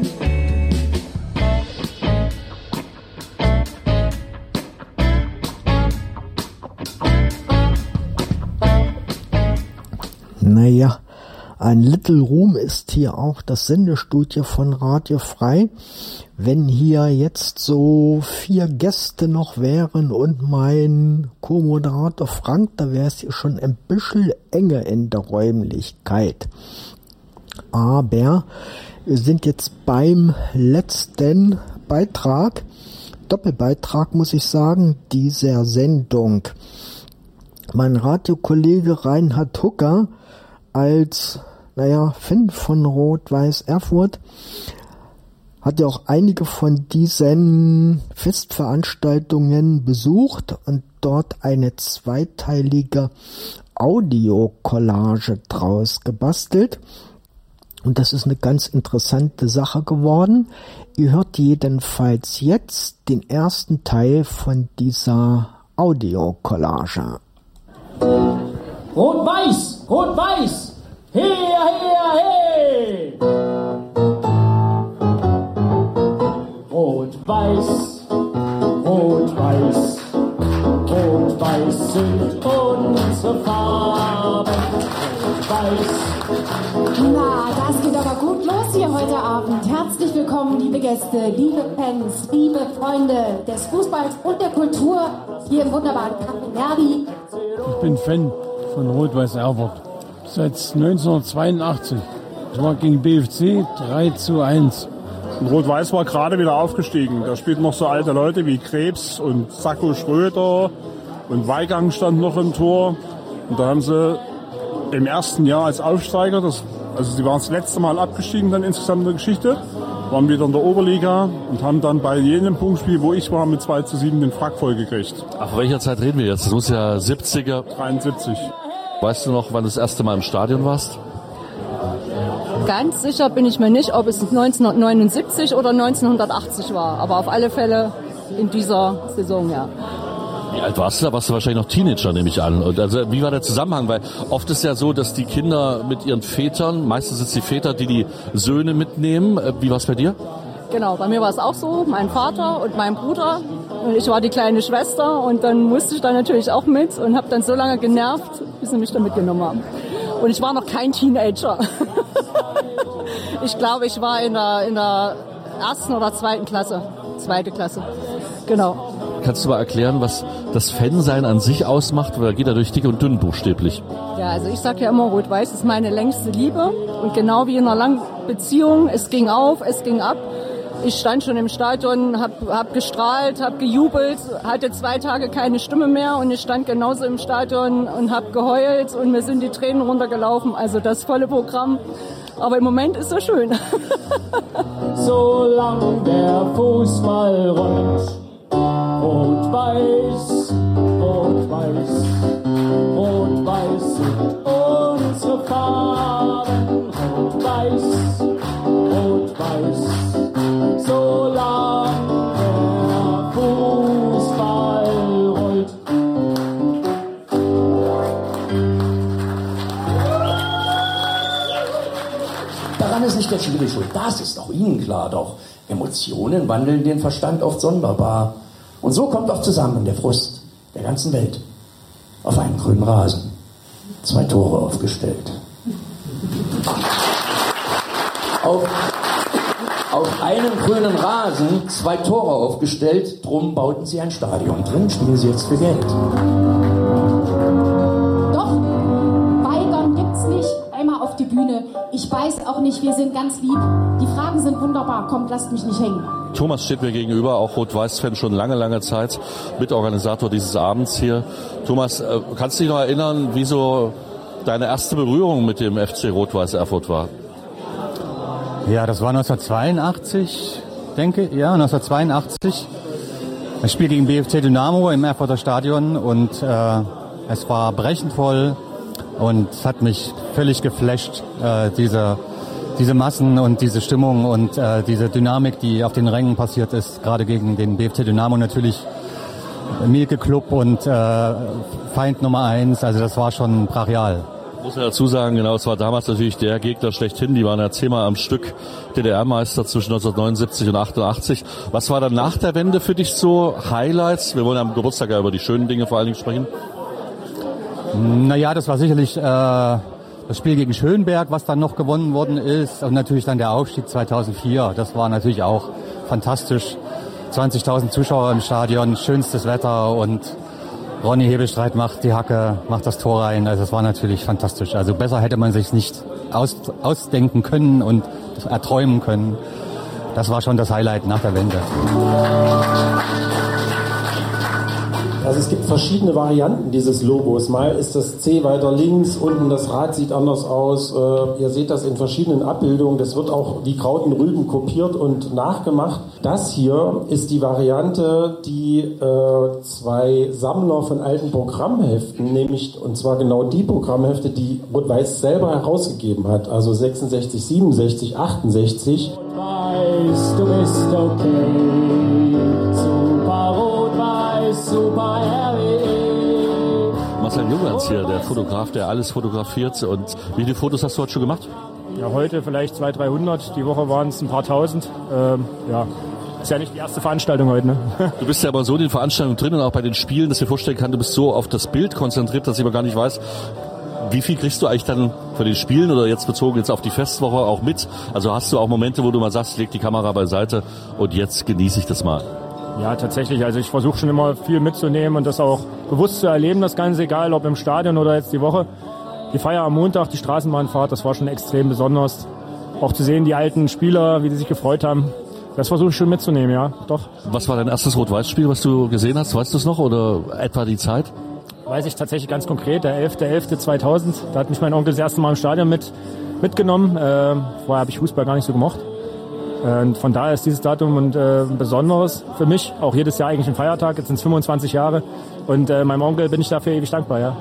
Naja, ein Little Room ist hier auch das Sendestudio von Radio Frei. Wenn hier jetzt so 4 Gäste noch wären und mein Co-Moderator Frank, da wäre es hier schon ein bisschen enge in der Räumlichkeit. Aber wir sind jetzt beim letzten Beitrag, Doppelbeitrag muss ich sagen, dieser Sendung. Mein Radiokollege Reinhard Hucker als, Fan von Rot-Weiß Erfurt hat ja auch einige von diesen Festveranstaltungen besucht und dort eine zweiteilige Audiokollage draus gebastelt. Und das ist eine ganz interessante Sache geworden. Ihr hört jedenfalls jetzt den ersten Teil von dieser Audio-Collage. Rot-Weiß, Rot-Weiß, her, her, hey! Rot-Weiß, Rot-Weiß, Rot-Weiß sind unsere Farben. Rot-Weiß. Na, das geht aber gut los hier heute Abend. Herzlich willkommen, liebe Gäste, liebe Fans, liebe Freunde des Fußballs und der Kultur hier im wunderbaren Café Verdi. Ich bin Fan von Rot-Weiß Erfurt seit 1982. Ich war gegen BFC 3:1. Und Rot-Weiß war gerade wieder aufgestiegen. Da spielten noch so alte Leute wie Krebs und Sacco Schröder und Weigang stand noch im Tor. Und da haben sie im ersten Jahr als Aufsteiger, sie waren das letzte Mal abgestiegen dann insgesamt in der Geschichte, waren wieder in der Oberliga und haben dann bei jedem Punktspiel, wo ich war, mit 2:7 den Frack voll gekriegt. Ach, welcher Zeit reden wir jetzt? Das muss ja 70er. 73. Weißt du noch, wann du das erste Mal im Stadion warst? Ganz sicher bin ich mir nicht, ob es 1979 oder 1980 war. Aber auf alle Fälle in dieser Saison, ja. Wie alt warst du da? Warst du wahrscheinlich noch Teenager, nehme ich an. Und also, wie war der Zusammenhang? Weil oft ist ja so, dass die Kinder mit ihren Vätern, meistens sind es die Väter, die Söhne mitnehmen. Wie war es bei dir? Genau, bei mir war es auch so. Mein Vater und mein Bruder. Und ich war die kleine Schwester. Und dann musste ich da natürlich auch mit und habe dann so lange genervt, bis sie mich da mitgenommen haben. Und ich war noch kein Teenager. Ich glaube, ich war in der ersten oder zweiten Klasse. Zweite Klasse. Genau. Kannst du mal erklären, was das Fansein an sich ausmacht? Oder geht er durch dick und dünn buchstäblich? Ja, also ich sage ja immer, Rot-Weiß ist meine längste Liebe. Und genau wie in einer langen Beziehung, es ging auf, es ging ab. Ich stand schon im Stadion, hab gestrahlt, hab gejubelt, hatte 2 Tage keine Stimme mehr und ich stand genauso im Stadion und hab geheult und mir sind die Tränen runtergelaufen. Also das volle Programm. Aber im Moment ist es schön. Solange der Fußball rollt, Rot-Weiß, Rot-Weiß, Rot-Weiß sind unsere Farben. Rot-Weiß, Rot-Weiß, solange der Fußball rollt. Daran ist nicht der Schiri schuld, das ist auch Ihnen klar, doch Emotionen wandeln den Verstand oft sonderbar. Und so kommt oft zusammen der Frust der ganzen Welt auf einen grünen Rasen. 2 Tore aufgestellt. Auf einem grünen Rasen 2 Tore aufgestellt, drum bauten sie ein Stadion. Drin spielen sie jetzt für Geld. Doch, Weigern gibt's nicht. Einmal auf die Bühne. Ich weiß auch nicht, wir sind ganz lieb. Die Fragen sind wunderbar. Kommt, lasst mich nicht hängen. Thomas steht mir gegenüber, auch Rot-Weiß-Fan schon lange Zeit, Mitorganisator dieses Abends hier. Thomas, kannst du dich noch erinnern, wie so deine erste Berührung mit dem FC Rot-Weiß Erfurt war? Ja, das war 1982, denke ich. Ja, 1982. Ich spiele gegen BFC Dynamo im Erfurter Stadion und es war brechend voll und es hat mich völlig geflasht, diese Massen und diese Stimmung und diese Dynamik, die auf den Rängen passiert ist, gerade gegen den BFC Dynamo natürlich. Mielke Club und Feind Nummer 1, also das war schon brachial. Muss man dazu sagen, genau, es war damals natürlich der Gegner schlechthin, die waren ja 10-mal am Stück DDR-Meister zwischen 1979 und 88. Was war dann nach der Wende für dich so Highlights? Wir wollen am Geburtstag ja über die schönen Dinge vor allen Dingen sprechen. Naja, das war sicherlich das Spiel gegen Schönberg, was dann noch gewonnen worden ist und natürlich dann der Aufstieg 2004. Das war natürlich auch fantastisch. 20.000 Zuschauer im Stadion, schönstes Wetter und Ronny Hebelstreit macht die Hacke, macht das Tor rein. Also es war natürlich fantastisch. Also besser hätte man sich nicht ausdenken können und erträumen können. Das war schon das Highlight nach der Wende. Also es gibt verschiedene Varianten dieses Logos. Mal ist das C weiter links, unten das Rad sieht anders aus. Ihr seht das in verschiedenen Abbildungen. Das wird auch wie Kraut und Rüben kopiert und nachgemacht. Das hier ist die Variante, die zwei Sammler von alten Programmheften, nämlich und zwar genau die Programmhefte, die Rot-Weiß selber herausgegeben hat. Also 66, 67, 68. Rot-Weiß, du bist okay. Super Rot-Weiß, super RWE. Marcel Junglands hier, der Fotograf, der alles fotografiert. Und wie viele Fotos hast du heute schon gemacht? Ja, heute vielleicht 200, 300. Die Woche waren es ein paar tausend. Ja, ist ja nicht die erste Veranstaltung heute. Ne? Du bist ja aber so in den Veranstaltungen drin und auch bei den Spielen, dass ich mir vorstellen kann, du bist so auf das Bild konzentriert, dass ich aber gar nicht weiß, wie viel kriegst du eigentlich dann von den Spielen oder jetzt bezogen jetzt auf die Festwoche auch mit? Also hast du auch Momente, wo du mal sagst, leg die Kamera beiseite und jetzt genieße ich das mal? Ja, tatsächlich. Also ich versuche schon immer viel mitzunehmen und das auch bewusst zu erleben, das Ganze, egal ob im Stadion oder jetzt die Woche. Die Feier am Montag, die Straßenbahnfahrt, das war schon extrem besonders. Auch zu sehen, die alten Spieler, wie die sich gefreut haben, das versuche ich schon mitzunehmen, ja, doch. Was war dein erstes Rot-Weiß-Spiel, was du gesehen hast? Weißt du es noch oder etwa die Zeit? Weiß ich tatsächlich ganz konkret, der 11.11.2000. Da hat mich mein Onkel das erste Mal im Stadion mitgenommen. Vorher habe ich Fußball gar nicht so gemocht. Und von daher ist dieses Datum ein besonderes für mich. Auch jedes Jahr eigentlich ein Feiertag. Jetzt sind es 25 Jahre. Und meinem Onkel bin ich dafür ewig dankbar, ja.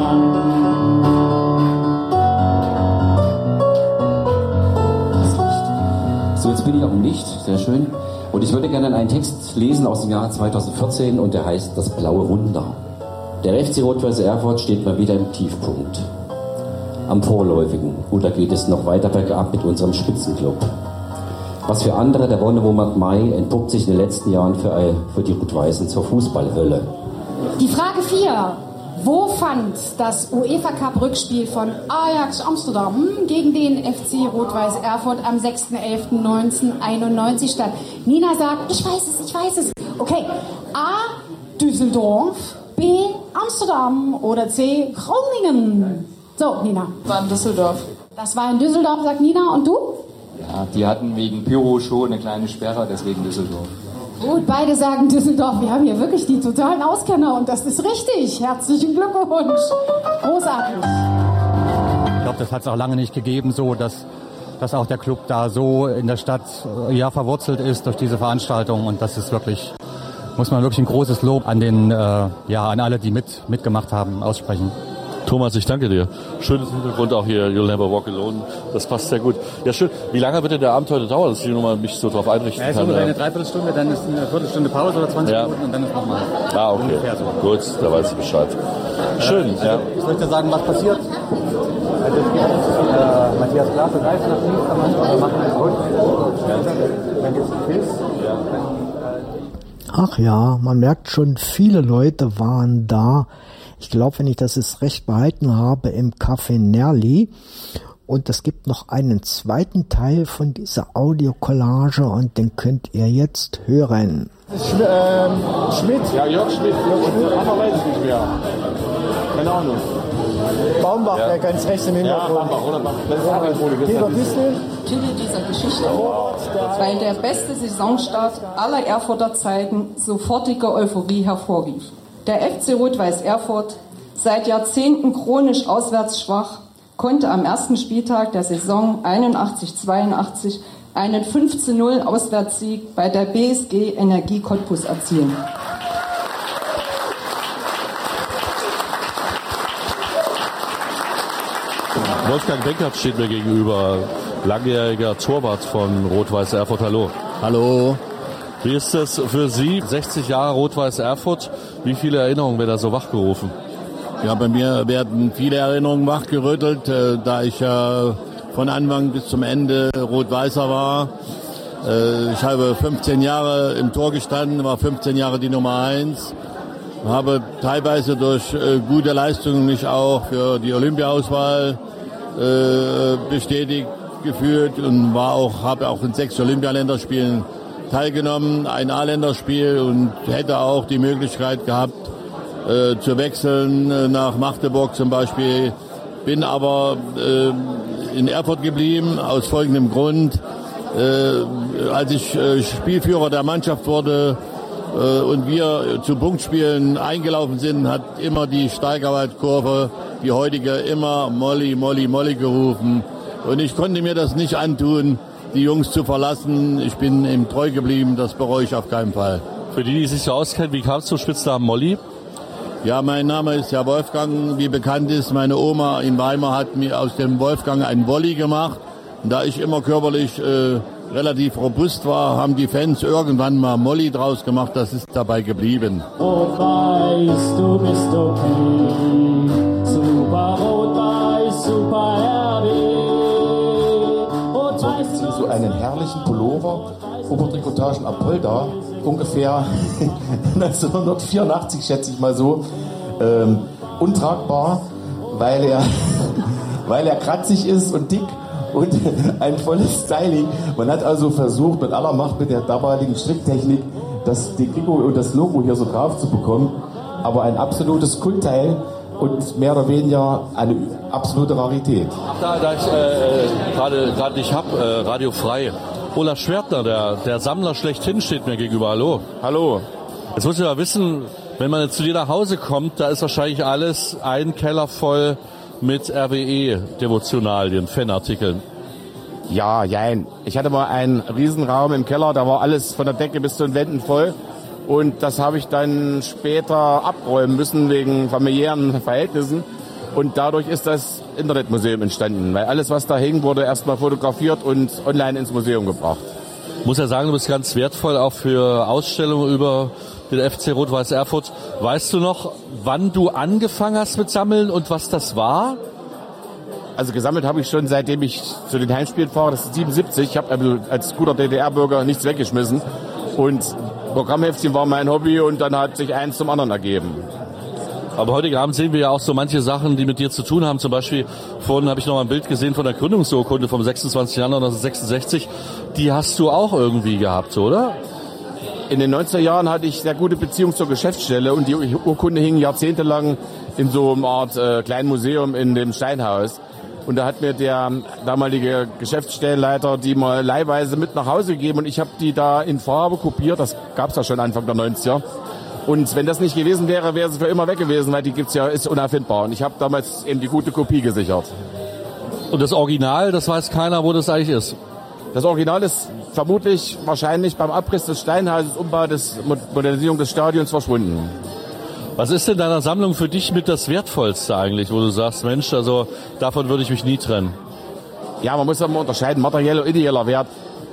So, jetzt bin ich auch im Licht. Sehr schön. Und ich würde gerne einen Text lesen aus dem Jahr 2014 und der heißt Das blaue Wunder. Der FC Rot-Weiß Erfurt steht mal wieder im Tiefpunkt. Am Vorläufigen. Oder geht es noch weiter bergab mit unserem Spitzenclub? Was für andere, der Wonnemonat Mai, entpuppt sich in den letzten Jahren für die Rot-Weißen zur Fußballhölle. Die Frage 4. Wo fand das UEFA-Cup-Rückspiel von Ajax Amsterdam gegen den FC Rot-Weiß Erfurt am 6.11.1991 statt? Nina sagt, ich weiß es. Okay, A. Düsseldorf, B. Amsterdam oder C. Groningen. So, Nina. War in Düsseldorf. Das war in Düsseldorf, sagt Nina. Und du? Ja, die hatten wegen Pyro schon eine kleine Sperre, deswegen Düsseldorf. Gut, beide sagen Düsseldorf. Wir haben hier wirklich die totalen Auskenner und das ist richtig. Herzlichen Glückwunsch. Großartig. Ich glaube, das hat es auch lange nicht gegeben, so dass auch der Club da so in der Stadt verwurzelt ist durch diese Veranstaltung. Und das ist wirklich, muss man wirklich ein großes Lob an an alle, die mitgemacht haben, aussprechen. Thomas, ich danke dir. Schönes Hintergrund auch hier, You'll Never Walk Alone. Das passt sehr gut. Ja, schön. Wie lange wird denn der Abend heute dauern, dass ich nochmal mich so drauf einrichten kann? Ja, so eine Dreiviertelstunde, dann ist eine Viertelstunde Pause oder 20 Minuten und dann ist nochmal. Ah, okay. Ungefähr so. Gut, da weiß ich Bescheid. Schön, ja. Ich möchte sagen, was passiert. Also es geht Matthias Klase greift nach links am Anfang, wir machen einen Rund. Dann gibt es einen Quiz. Ach ja, man merkt schon, viele Leute waren da. Ich glaube, wenn ich das jetzt recht behalten habe, im Café Nerli. Und es gibt noch einen zweiten Teil von dieser Audiokollage und den könnt ihr jetzt hören. Schmidt? Ja, Jörg Schmidt. Aber weiß ich nicht mehr. Keine Ahnung. Baumbach, der ganz rechts im Hintergrund. Ja, Baumbach, oder? Das ist Abendfolie. Peter Distel. Titel dieser Geschichte, weil der beste Saisonstart aller Erfurter Zeiten sofortige Euphorie hervorrief. Der FC Rot-Weiß Erfurt, seit Jahrzehnten chronisch auswärts schwach, konnte am ersten Spieltag der Saison 81-82 einen 15-0 Auswärtssieg bei der BSG Energie Cottbus erzielen. Wolfgang Benkert steht mir gegenüber, langjähriger Torwart von Rot-Weiß Erfurt. Hallo. Hallo. Wie ist das für Sie? 60 Jahre Rot-Weiß Erfurt. Wie viele Erinnerungen werden da so wachgerufen? Ja, bei mir werden viele Erinnerungen wachgerüttelt, da ich von Anfang bis zum Ende Rot-Weißer war. Ich habe 15 Jahre im Tor gestanden, war 15 Jahre die Nummer 1. Habe teilweise durch gute Leistungen mich auch für die Olympia-Auswahl bestätigt gefühlt und habe auch in 6 Olympialänderspielen teilgenommen, ein A-Länderspiel und hätte auch die Möglichkeit gehabt zu wechseln nach Magdeburg zum Beispiel. Bin aber in Erfurt geblieben aus folgendem Grund. Als ich Spielführer der Mannschaft wurde und wir zu Punktspielen eingelaufen sind, hat immer die Steigerwaldkurve, die heutige, immer Molly, Molly, Molly gerufen. Und ich konnte mir das nicht antun, die Jungs zu verlassen. Ich bin ihm treu geblieben, das bereue ich auf keinen Fall. Für die, die sich so auskennen, wie kam es zum Spitznamen Molly? Ja, mein Name ist ja Wolfgang. Wie bekannt ist, meine Oma in Weimar hat mir aus dem Wolfgang einen Wolli gemacht. Und da ich immer körperlich relativ robust war, haben die Fans irgendwann mal Molly draus gemacht. Das ist dabei geblieben. Rot-Weiß, du bist okay. Super Rot-Weiß, super RB. Rot-Weiß, so einen herrlichen Pullover, Obertrikotagen Apolda, ungefähr 1984, schätze ich mal so, untragbar, weil er kratzig ist und dick und ein volles Styling. Man hat also versucht, mit aller Macht mit der damaligen Stricktechnik, das Trikot und das Logo hier so drauf zu bekommen, aber ein absolutes Kultteil und mehr oder weniger eine absolute Rarität. Da ich gerade nicht habe, Radio Frei. Olaf Schwertner, der Sammler schlechthin, steht mir gegenüber. Hallo. Hallo. Jetzt muss ich ja wissen, wenn man jetzt zu dir nach Hause kommt, da ist wahrscheinlich alles ein Keller voll mit RWE-Devotionalien, Fanartikeln. Ja, jein. Ich hatte mal einen Riesenraum im Keller, da war alles von der Decke bis zu den Wänden voll. Und das habe ich dann später abräumen müssen wegen familiären Verhältnissen. Und dadurch ist das Internetmuseum entstanden, weil alles, was da hing, wurde erstmal fotografiert und online ins Museum gebracht. Ich muss ja sagen, du bist ganz wertvoll auch für Ausstellungen über den FC Rot-Weiß Erfurt. Weißt du noch, wann du angefangen hast mit Sammeln und was das war? Also gesammelt habe ich schon, seitdem ich zu den Heimspielen fahre. Das ist 77. Ich habe also als guter DDR-Bürger nichts weggeschmissen. Und Programmheftchen war mein Hobby und dann hat sich eins zum anderen ergeben. Aber heute Abend sehen wir ja auch so manche Sachen, die mit dir zu tun haben. Zum Beispiel, vorhin habe ich noch mal ein Bild gesehen von der Gründungsurkunde vom 26. Januar 1966. Die hast du auch irgendwie gehabt, oder? In den 90er Jahren hatte ich sehr gute Beziehung zur Geschäftsstelle und die Urkunde hing jahrzehntelang in so einer Art kleinen Museum in dem Steinhaus. Und da hat mir der damalige Geschäftsstellenleiter die mal leihweise mit nach Hause gegeben und ich habe die da in Farbe kopiert. Das gab es ja schon Anfang der 90er. Und wenn das nicht gewesen wäre, wäre sie für immer weg gewesen, weil die gibt's ja, ist unerfindbar. Und ich habe damals eben die gute Kopie gesichert. Und das Original, das weiß keiner, wo das eigentlich ist? Das Original ist vermutlich wahrscheinlich beim Abriss des Steinhauses, Umbau des Modernisierung des Stadions verschwunden. Was ist in deiner Sammlung für dich mit das Wertvollste eigentlich, wo du sagst, Mensch, also davon würde ich mich nie trennen? Ja, man muss ja mal unterscheiden, materieller und ideeller Wert.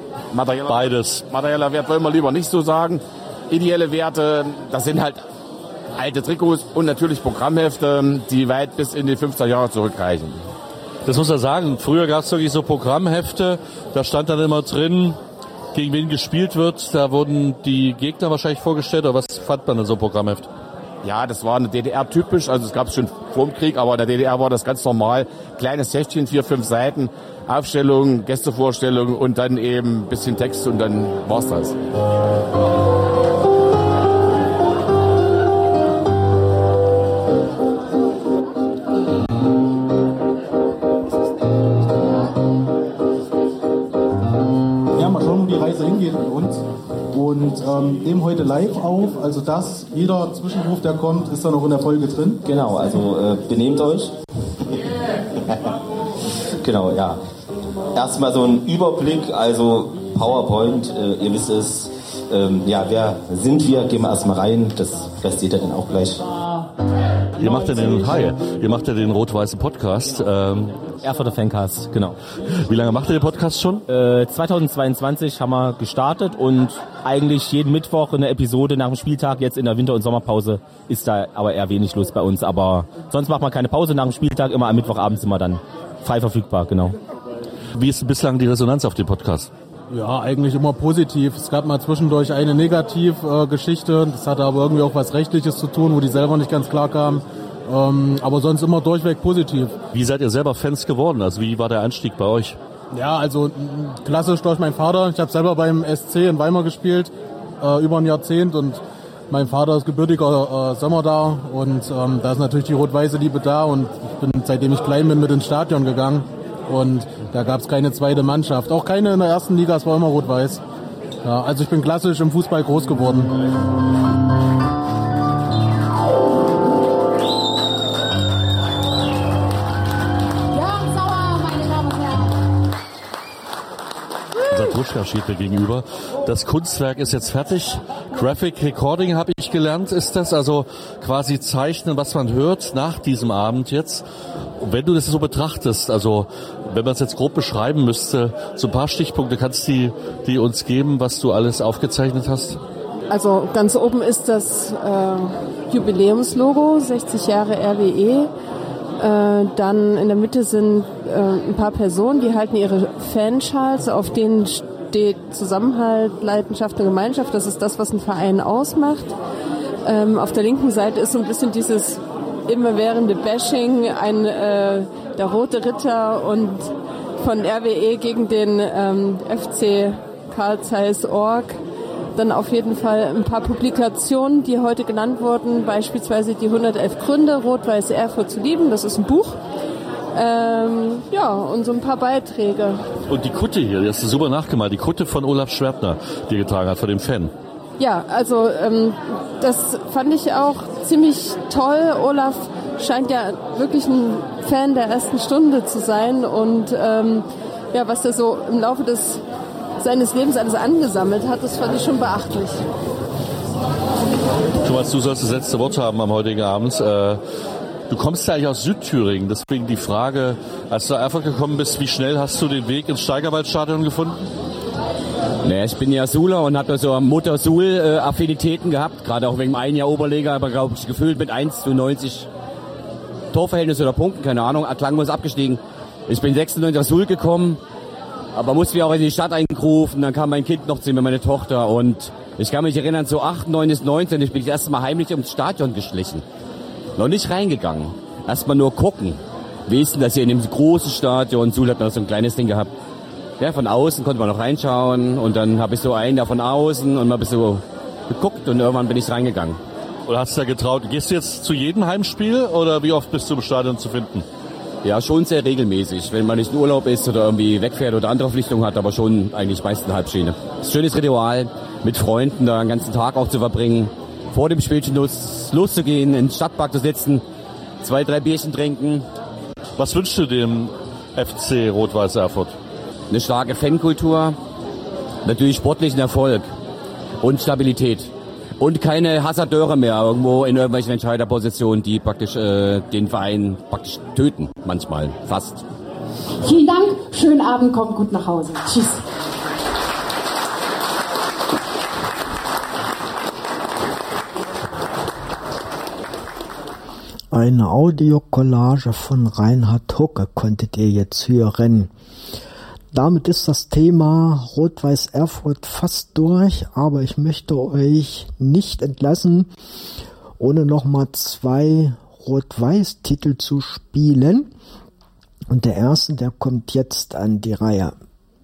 Beides. Materieller Wert wollen wir lieber nicht so sagen. Ideelle Werte, das sind halt alte Trikots und natürlich Programmhefte, die weit bis in die 50er Jahre zurückreichen. Das muss man sagen, früher gab es wirklich so Programmhefte, da stand dann immer drin, gegen wen gespielt wird, da wurden die Gegner wahrscheinlich vorgestellt, oder was fand man in so einem Programmheft? Ja, das war eine DDR-typisch, also es gab es schon vor dem Krieg, aber in der DDR war das ganz normal. Kleines Heftchen, 4-5 Seiten, Aufstellung, Gästevorstellung und dann eben ein bisschen Text und dann war's das. Ja, mal schauen, wo die Reise hingeht mit uns. Und nehmen heute live auf, also das, jeder Zwischenruf, der kommt, ist dann auch in der Folge drin. Genau, also benehmt euch. Genau, ja. Erstmal so ein Überblick, also PowerPoint, ihr wisst es. Ja, wer sind wir? Gehen wir erstmal rein, das seht ihr dann auch gleich. Ihr macht ja den rot-weißen Podcast. Erfurter Fancast, genau. Wie lange macht ihr den Podcast schon? 2022 haben wir gestartet und eigentlich jeden Mittwoch eine Episode nach dem Spieltag. Jetzt in der Winter- und Sommerpause ist da aber eher wenig los bei uns. Aber sonst macht man keine Pause nach dem Spieltag. Immer am Mittwochabend sind wir dann frei verfügbar, genau. Wie ist bislang die Resonanz auf den Podcast? Ja, eigentlich immer positiv. Es gab mal zwischendurch eine Negativgeschichte. Das hatte aber irgendwie auch was Rechtliches zu tun, wo die selber nicht ganz klar kamen. Aber sonst immer durchweg positiv. Wie seid ihr selber Fans geworden? Also wie war der Einstieg bei euch? Ja, also klassisch durch meinen Vater. Ich habe selber beim SC in Weimar gespielt, über ein Jahrzehnt. Und mein Vater ist gebürtiger Sommer da. Und da ist natürlich die rot-weiße Liebe da. Und ich bin, seitdem ich klein bin, mit ins Stadion gegangen. Und da gab es keine zweite Mannschaft. Auch keine in der ersten Liga, es war immer rot-weiß. Ja, also ich bin klassisch im Fußball groß geworden. Unser Druschka steht mir gegenüber. Das Kunstwerk ist jetzt fertig. Graphic Recording habe ich gelernt. Ist das also quasi Zeichnen, was man hört nach diesem Abend jetzt? Und wenn du das so betrachtest, also wenn man es jetzt grob beschreiben müsste, so ein paar Stichpunkte, kannst du die uns geben, was du alles aufgezeichnet hast? Also ganz oben ist das Jubiläumslogo, 60 Jahre RWE. Dann in der Mitte sind ein paar Personen, die halten ihre Fanschals, auf denen steht Zusammenhalt, Leidenschaft und Gemeinschaft. Das ist das, was ein Verein ausmacht. Auf der linken Seite ist so ein bisschen dieses immerwährende Bashing, der Rote Ritter und von RWE gegen den FC Carl Zeiss Org. Dann auf jeden Fall ein paar Publikationen, die heute genannt wurden, beispielsweise die 111 Gründe, Rot-Weiß Erfurt zu lieben, das ist ein Buch. Und so ein paar Beiträge. Und die Kutte hier, die hast du super nachgemalt, die Kutte von Olaf Schwertner, die getragen hat, von dem Fan. Ja, also das fand ich auch ziemlich toll. Olaf scheint ja wirklich ein Fan der ersten Stunde zu sein und was er so im Laufe seines Lebens alles angesammelt hat, das fand ich schon beachtlich. Thomas, du sollst das letzte Wort haben am heutigen Abend. Du kommst ja eigentlich aus Südthüringen, deswegen die Frage, als du nach Erfurt gekommen bist, wie schnell hast du den Weg ins Steigerwaldstadion gefunden? Naja, ich bin ja Suler und habe so Mutter-Sul-Affinitäten gehabt, gerade auch wegen einem Jahr Oberliga, aber glaube ich gefühlt mit 1:90 Torverhältnis oder Punkten, keine Ahnung, Klangmus abgestiegen. Ich bin 96 aus Suhl gekommen, aber musste mich auch in die Stadt eingerufen, dann kam mein Kind noch zu mir, meine Tochter, und ich kann mich erinnern, so 8, 9 bis 19, ich bin das erste Mal heimlich ums Stadion geschlichen. Noch nicht reingegangen, erstmal nur gucken. Wie ist denn das hier in dem großen Stadion? Suhl hat noch so ein kleines Ding gehabt. Ja, von außen konnte man noch reinschauen und dann habe ich so einen da von außen und mal ein bisschen so geguckt und irgendwann bin ich reingegangen. Oder hast du da getraut? Gehst du jetzt zu jedem Heimspiel oder wie oft bist du im Stadion zu finden? Ja, schon sehr regelmäßig, wenn man nicht in Urlaub ist oder irgendwie wegfährt oder andere Verpflichtungen hat, aber schon eigentlich meist eine Halbschiene. Das ist ein schönes Ritual, mit Freunden da einen ganzen Tag auch zu verbringen, vor dem Spielchen loszugehen, in den Stadtpark zu sitzen, 2, 3 Bierchen trinken. Was wünschst du dem FC Rot-Weiß Erfurt? Eine starke Fankultur, natürlich sportlichen Erfolg und Stabilität. Und keine Hasardeure mehr irgendwo in irgendwelchen Entscheiderpositionen, die praktisch den Verein praktisch töten, manchmal, fast. Vielen Dank, schönen Abend, kommt gut nach Hause. Tschüss. Eine Audiokollage von Reinhard Hucke konntet ihr jetzt hören. Damit ist das Thema Rot-Weiß Erfurt fast durch, aber ich möchte euch nicht entlassen, ohne nochmal 2 Rot-Weiß-Titel zu spielen. Und der erste, der kommt jetzt an die Reihe.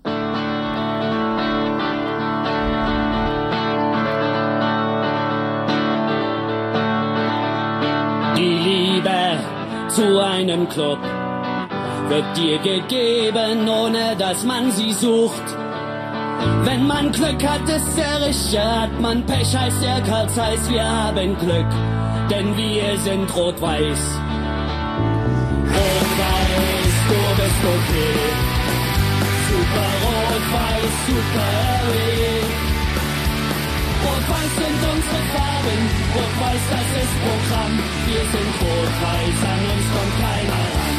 Die Liebe zu einem Club wird dir gegeben, ohne dass man sie sucht. Wenn man Glück hat, ist der Richtige, hat man Pech, heißt der Carl Zeiss, wir haben Glück, denn wir sind Rot-Weiß. Rot-Weiß, du bist okay, super Rot-Weiß, super RWE. Rot-Weiß sind unsere Farben, Rot-Weiß, das ist Programm, wir sind Rot-Weiß, an uns kommt keiner ran.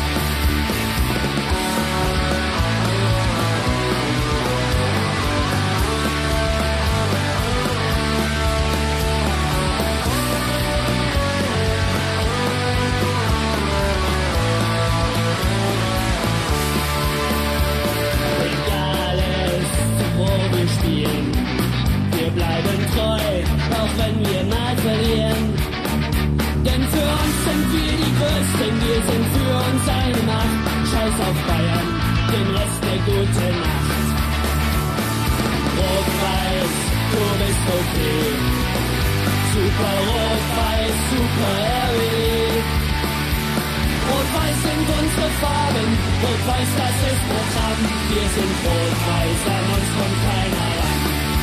Spielen. Wir bleiben treu, auch wenn wir mal verlieren. Denn für uns sind wir die Größten, wir sind für uns eine Macht. Scheiß auf Bayern, den Rest der gute Nacht. Rot-Weiß, du bist okay. Super Rot-Weiß, super RWE. Rot-Weiß sind unsere Farben, Rot-Weiß, das ist Programm. Wir sind Rot-Weiß, an uns kommt keiner ran.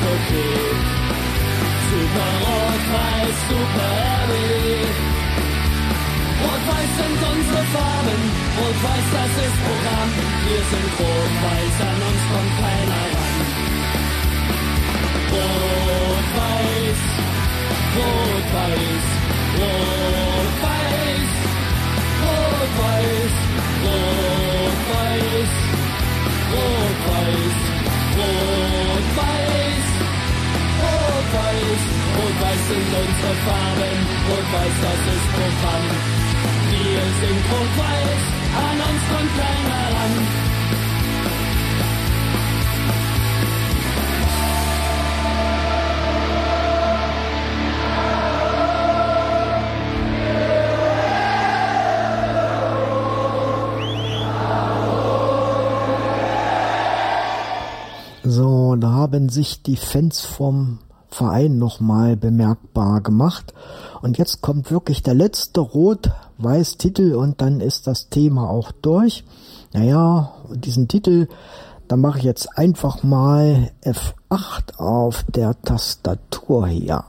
okay. Super Rot-Weiß, Super RB. Rot-Weiß sind unsere Farben, Rot-Weiß, das ist Programm. Wir sind Rot-Weiß, an uns kommt keiner ran. Rot-Weiß, Rot-Weiß, Rot-Weiß, Rot-Weiß, Rot-Weiß, Rot-Weiß, Rot-Weiß, Rot-Weiß, Rot-Weiß sind unsere Farben, Rot-Weiß, das ist Programm. Wir sind Rot-Weiß, an uns kommt keiner ran. So, da haben sich die Fans vom Verein nochmal bemerkbar gemacht. Und jetzt kommt wirklich der letzte Rot-Weiß-Titel und dann ist das Thema auch durch. Naja, diesen Titel, da mache ich jetzt einfach mal F8 auf der Tastatur hier.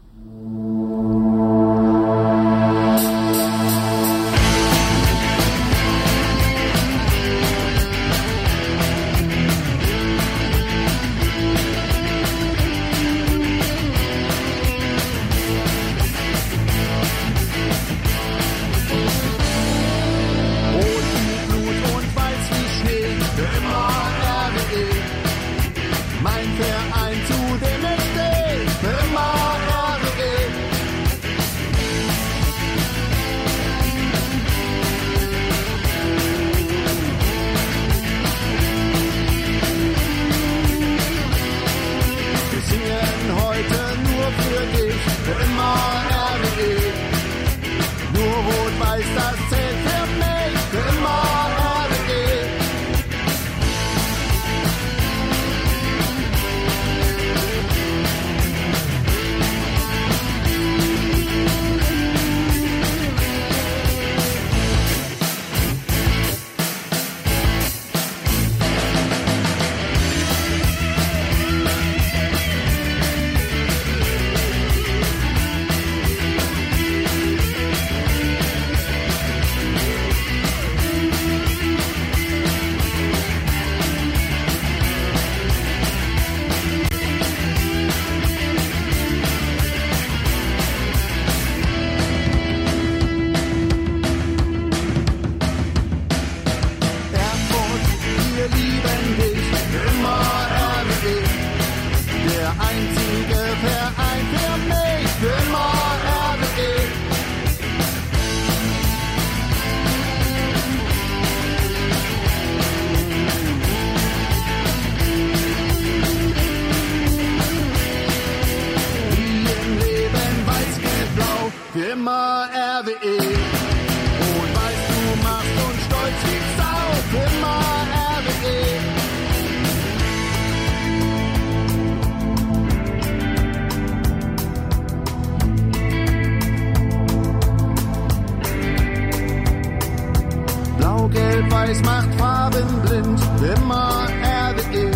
Blau-Gelb-Weiß macht farbenblind, immer RWE.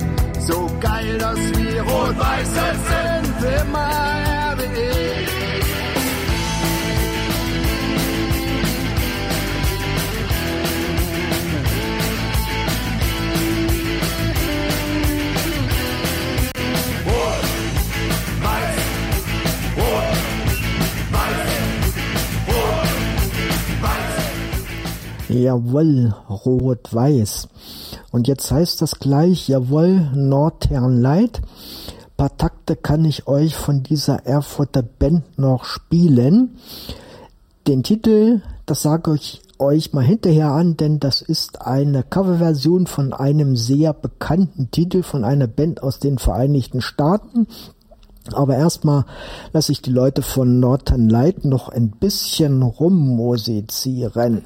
So geil, dass wir Rot-Weiß sind, immer RWE. Jawohl, Rot-Weiß. Und jetzt heißt das gleich, jawohl, Nordherrn Light. Ein paar Takte kann ich euch von dieser Erfurter Band noch spielen. Den Titel, das sage ich euch mal hinterher an, denn das ist eine Coverversion von einem sehr bekannten Titel von einer Band aus den Vereinigten Staaten. Aber erstmal lasse ich die Leute von Northern Light noch ein bisschen rummusizieren.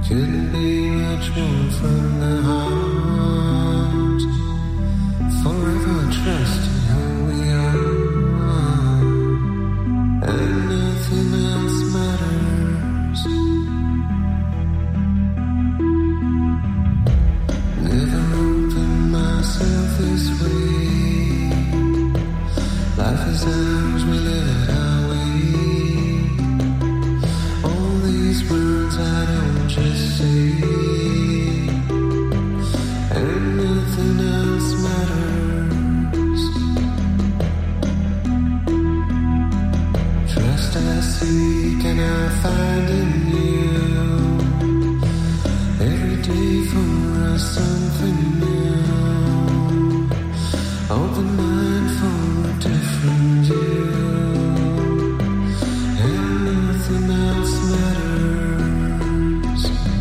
Couldn't be much more from the heart. Forever trust in who we are, and nothing else matters. Never opened myself this way. Life is ours, we live it our way. All these words I don't just say, and nothing else matters. Trust I seek and I find in you. Every day for us something new. Open mind for a different view, and nothing else matters.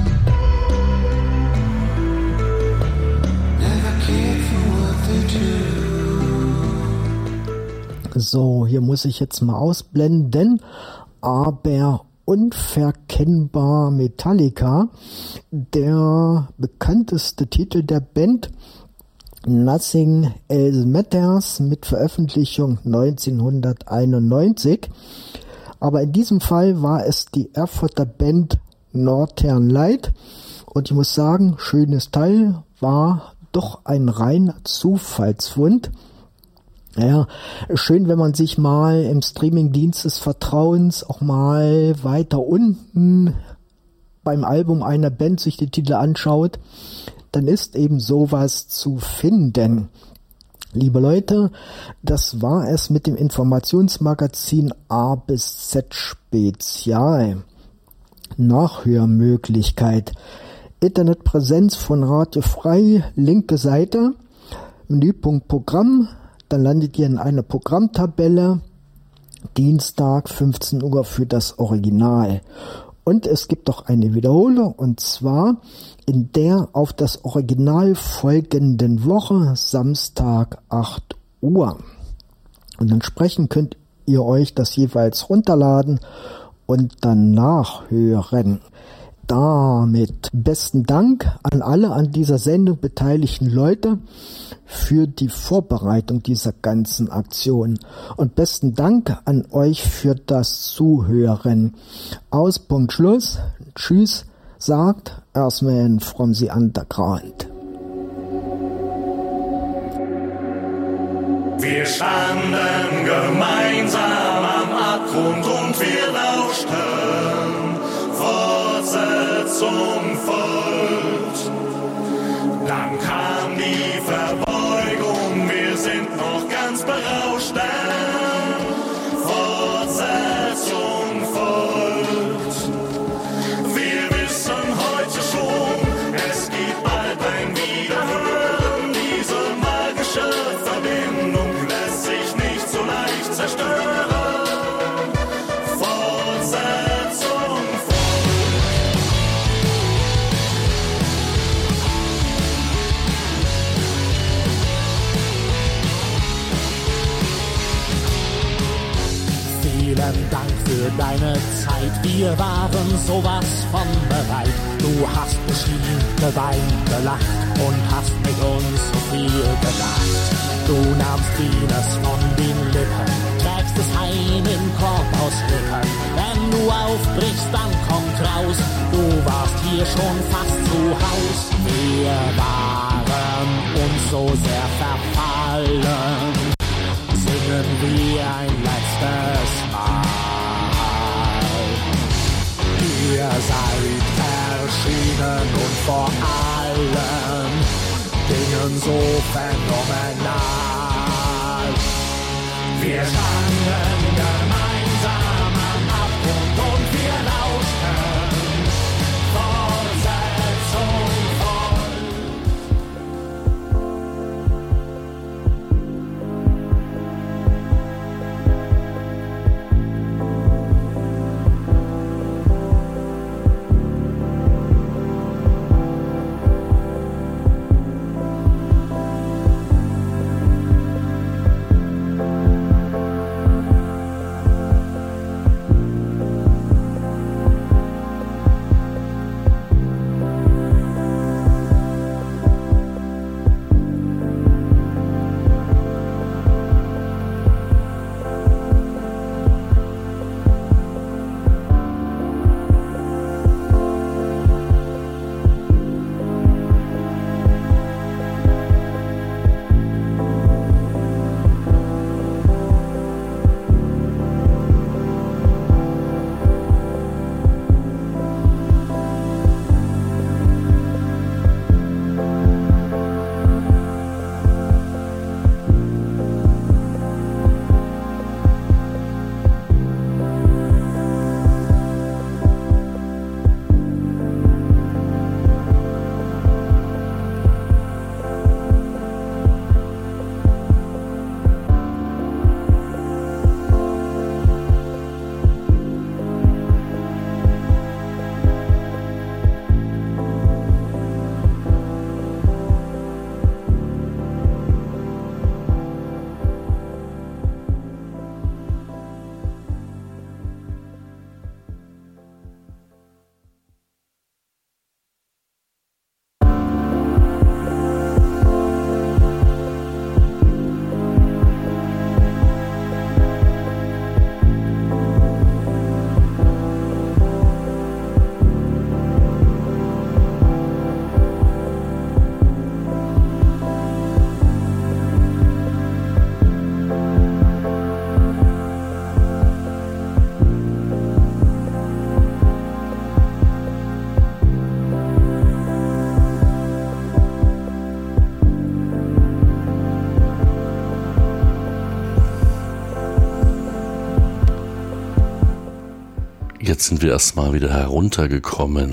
Never cared for what they do. So, hier muss ich jetzt mal ausblenden, aber unverkennbar Metallica, der bekannteste Titel der Band, Nothing Else Matters, mit Veröffentlichung 1991. Aber in diesem Fall war es die Erfurter Band Northern Light. Und ich muss sagen, schönes Teil, war doch ein reiner Zufallsfund. Ja, schön, wenn man sich mal im Streamingdienst des Vertrauens auch mal weiter unten beim Album einer Band sich die Titel anschaut, dann ist eben sowas zu finden. Liebe Leute, das war es mit dem Informationsmagazin A bis Z Spezial. Nachhörmöglichkeit. Internetpräsenz von Radio Frei, linke Seite, Menüpunkt Programm, dann landet ihr in einer Programmtabelle, Dienstag 15 Uhr für das Original. Und es gibt auch eine Wiederholung, und zwar in der auf das Original folgenden Woche, Samstag 8 Uhr. Und entsprechend könnt ihr euch das jeweils runterladen und dann nachhören. Damit besten Dank an alle an dieser Sendung beteiligten Leute für die Vorbereitung dieser ganzen Aktion. Und besten Dank an euch für das Zuhören. Aus, Punkt, Schluss. Tschüss, sagt Earthman from the Underground. Wir standen gemeinsam am Abgrund und wir lauschten. Fortsetzung folgt. Dann kam die Verbeugung, wir sind noch ganz berauscht. Fortsetzung folgt. Wir wissen heute schon, es gibt bald ein Wiederhören. Diese magische Verbindung lässt sich nicht so leicht zerstören. Vielen Dank für deine Zeit, wir waren sowas von bereit. Du hast bestimmt geweint, gelacht und hast mit uns so viel gedacht. Du nahmst vieles von den Lippen, trägst es heim im Korb aus Rippen. Wenn du aufbrichst, dann kommt raus, du warst hier schon fast zu Haus. Wir waren uns so sehr verfallen, singen wir ein letztes Mal. Ihr seid erschienen und vor allem Dingen so phänomenal. Wir standen gemeinsam am Abgrund und wir lauschten. Fortsetzung jetzt sind wir erstmal wieder heruntergekommen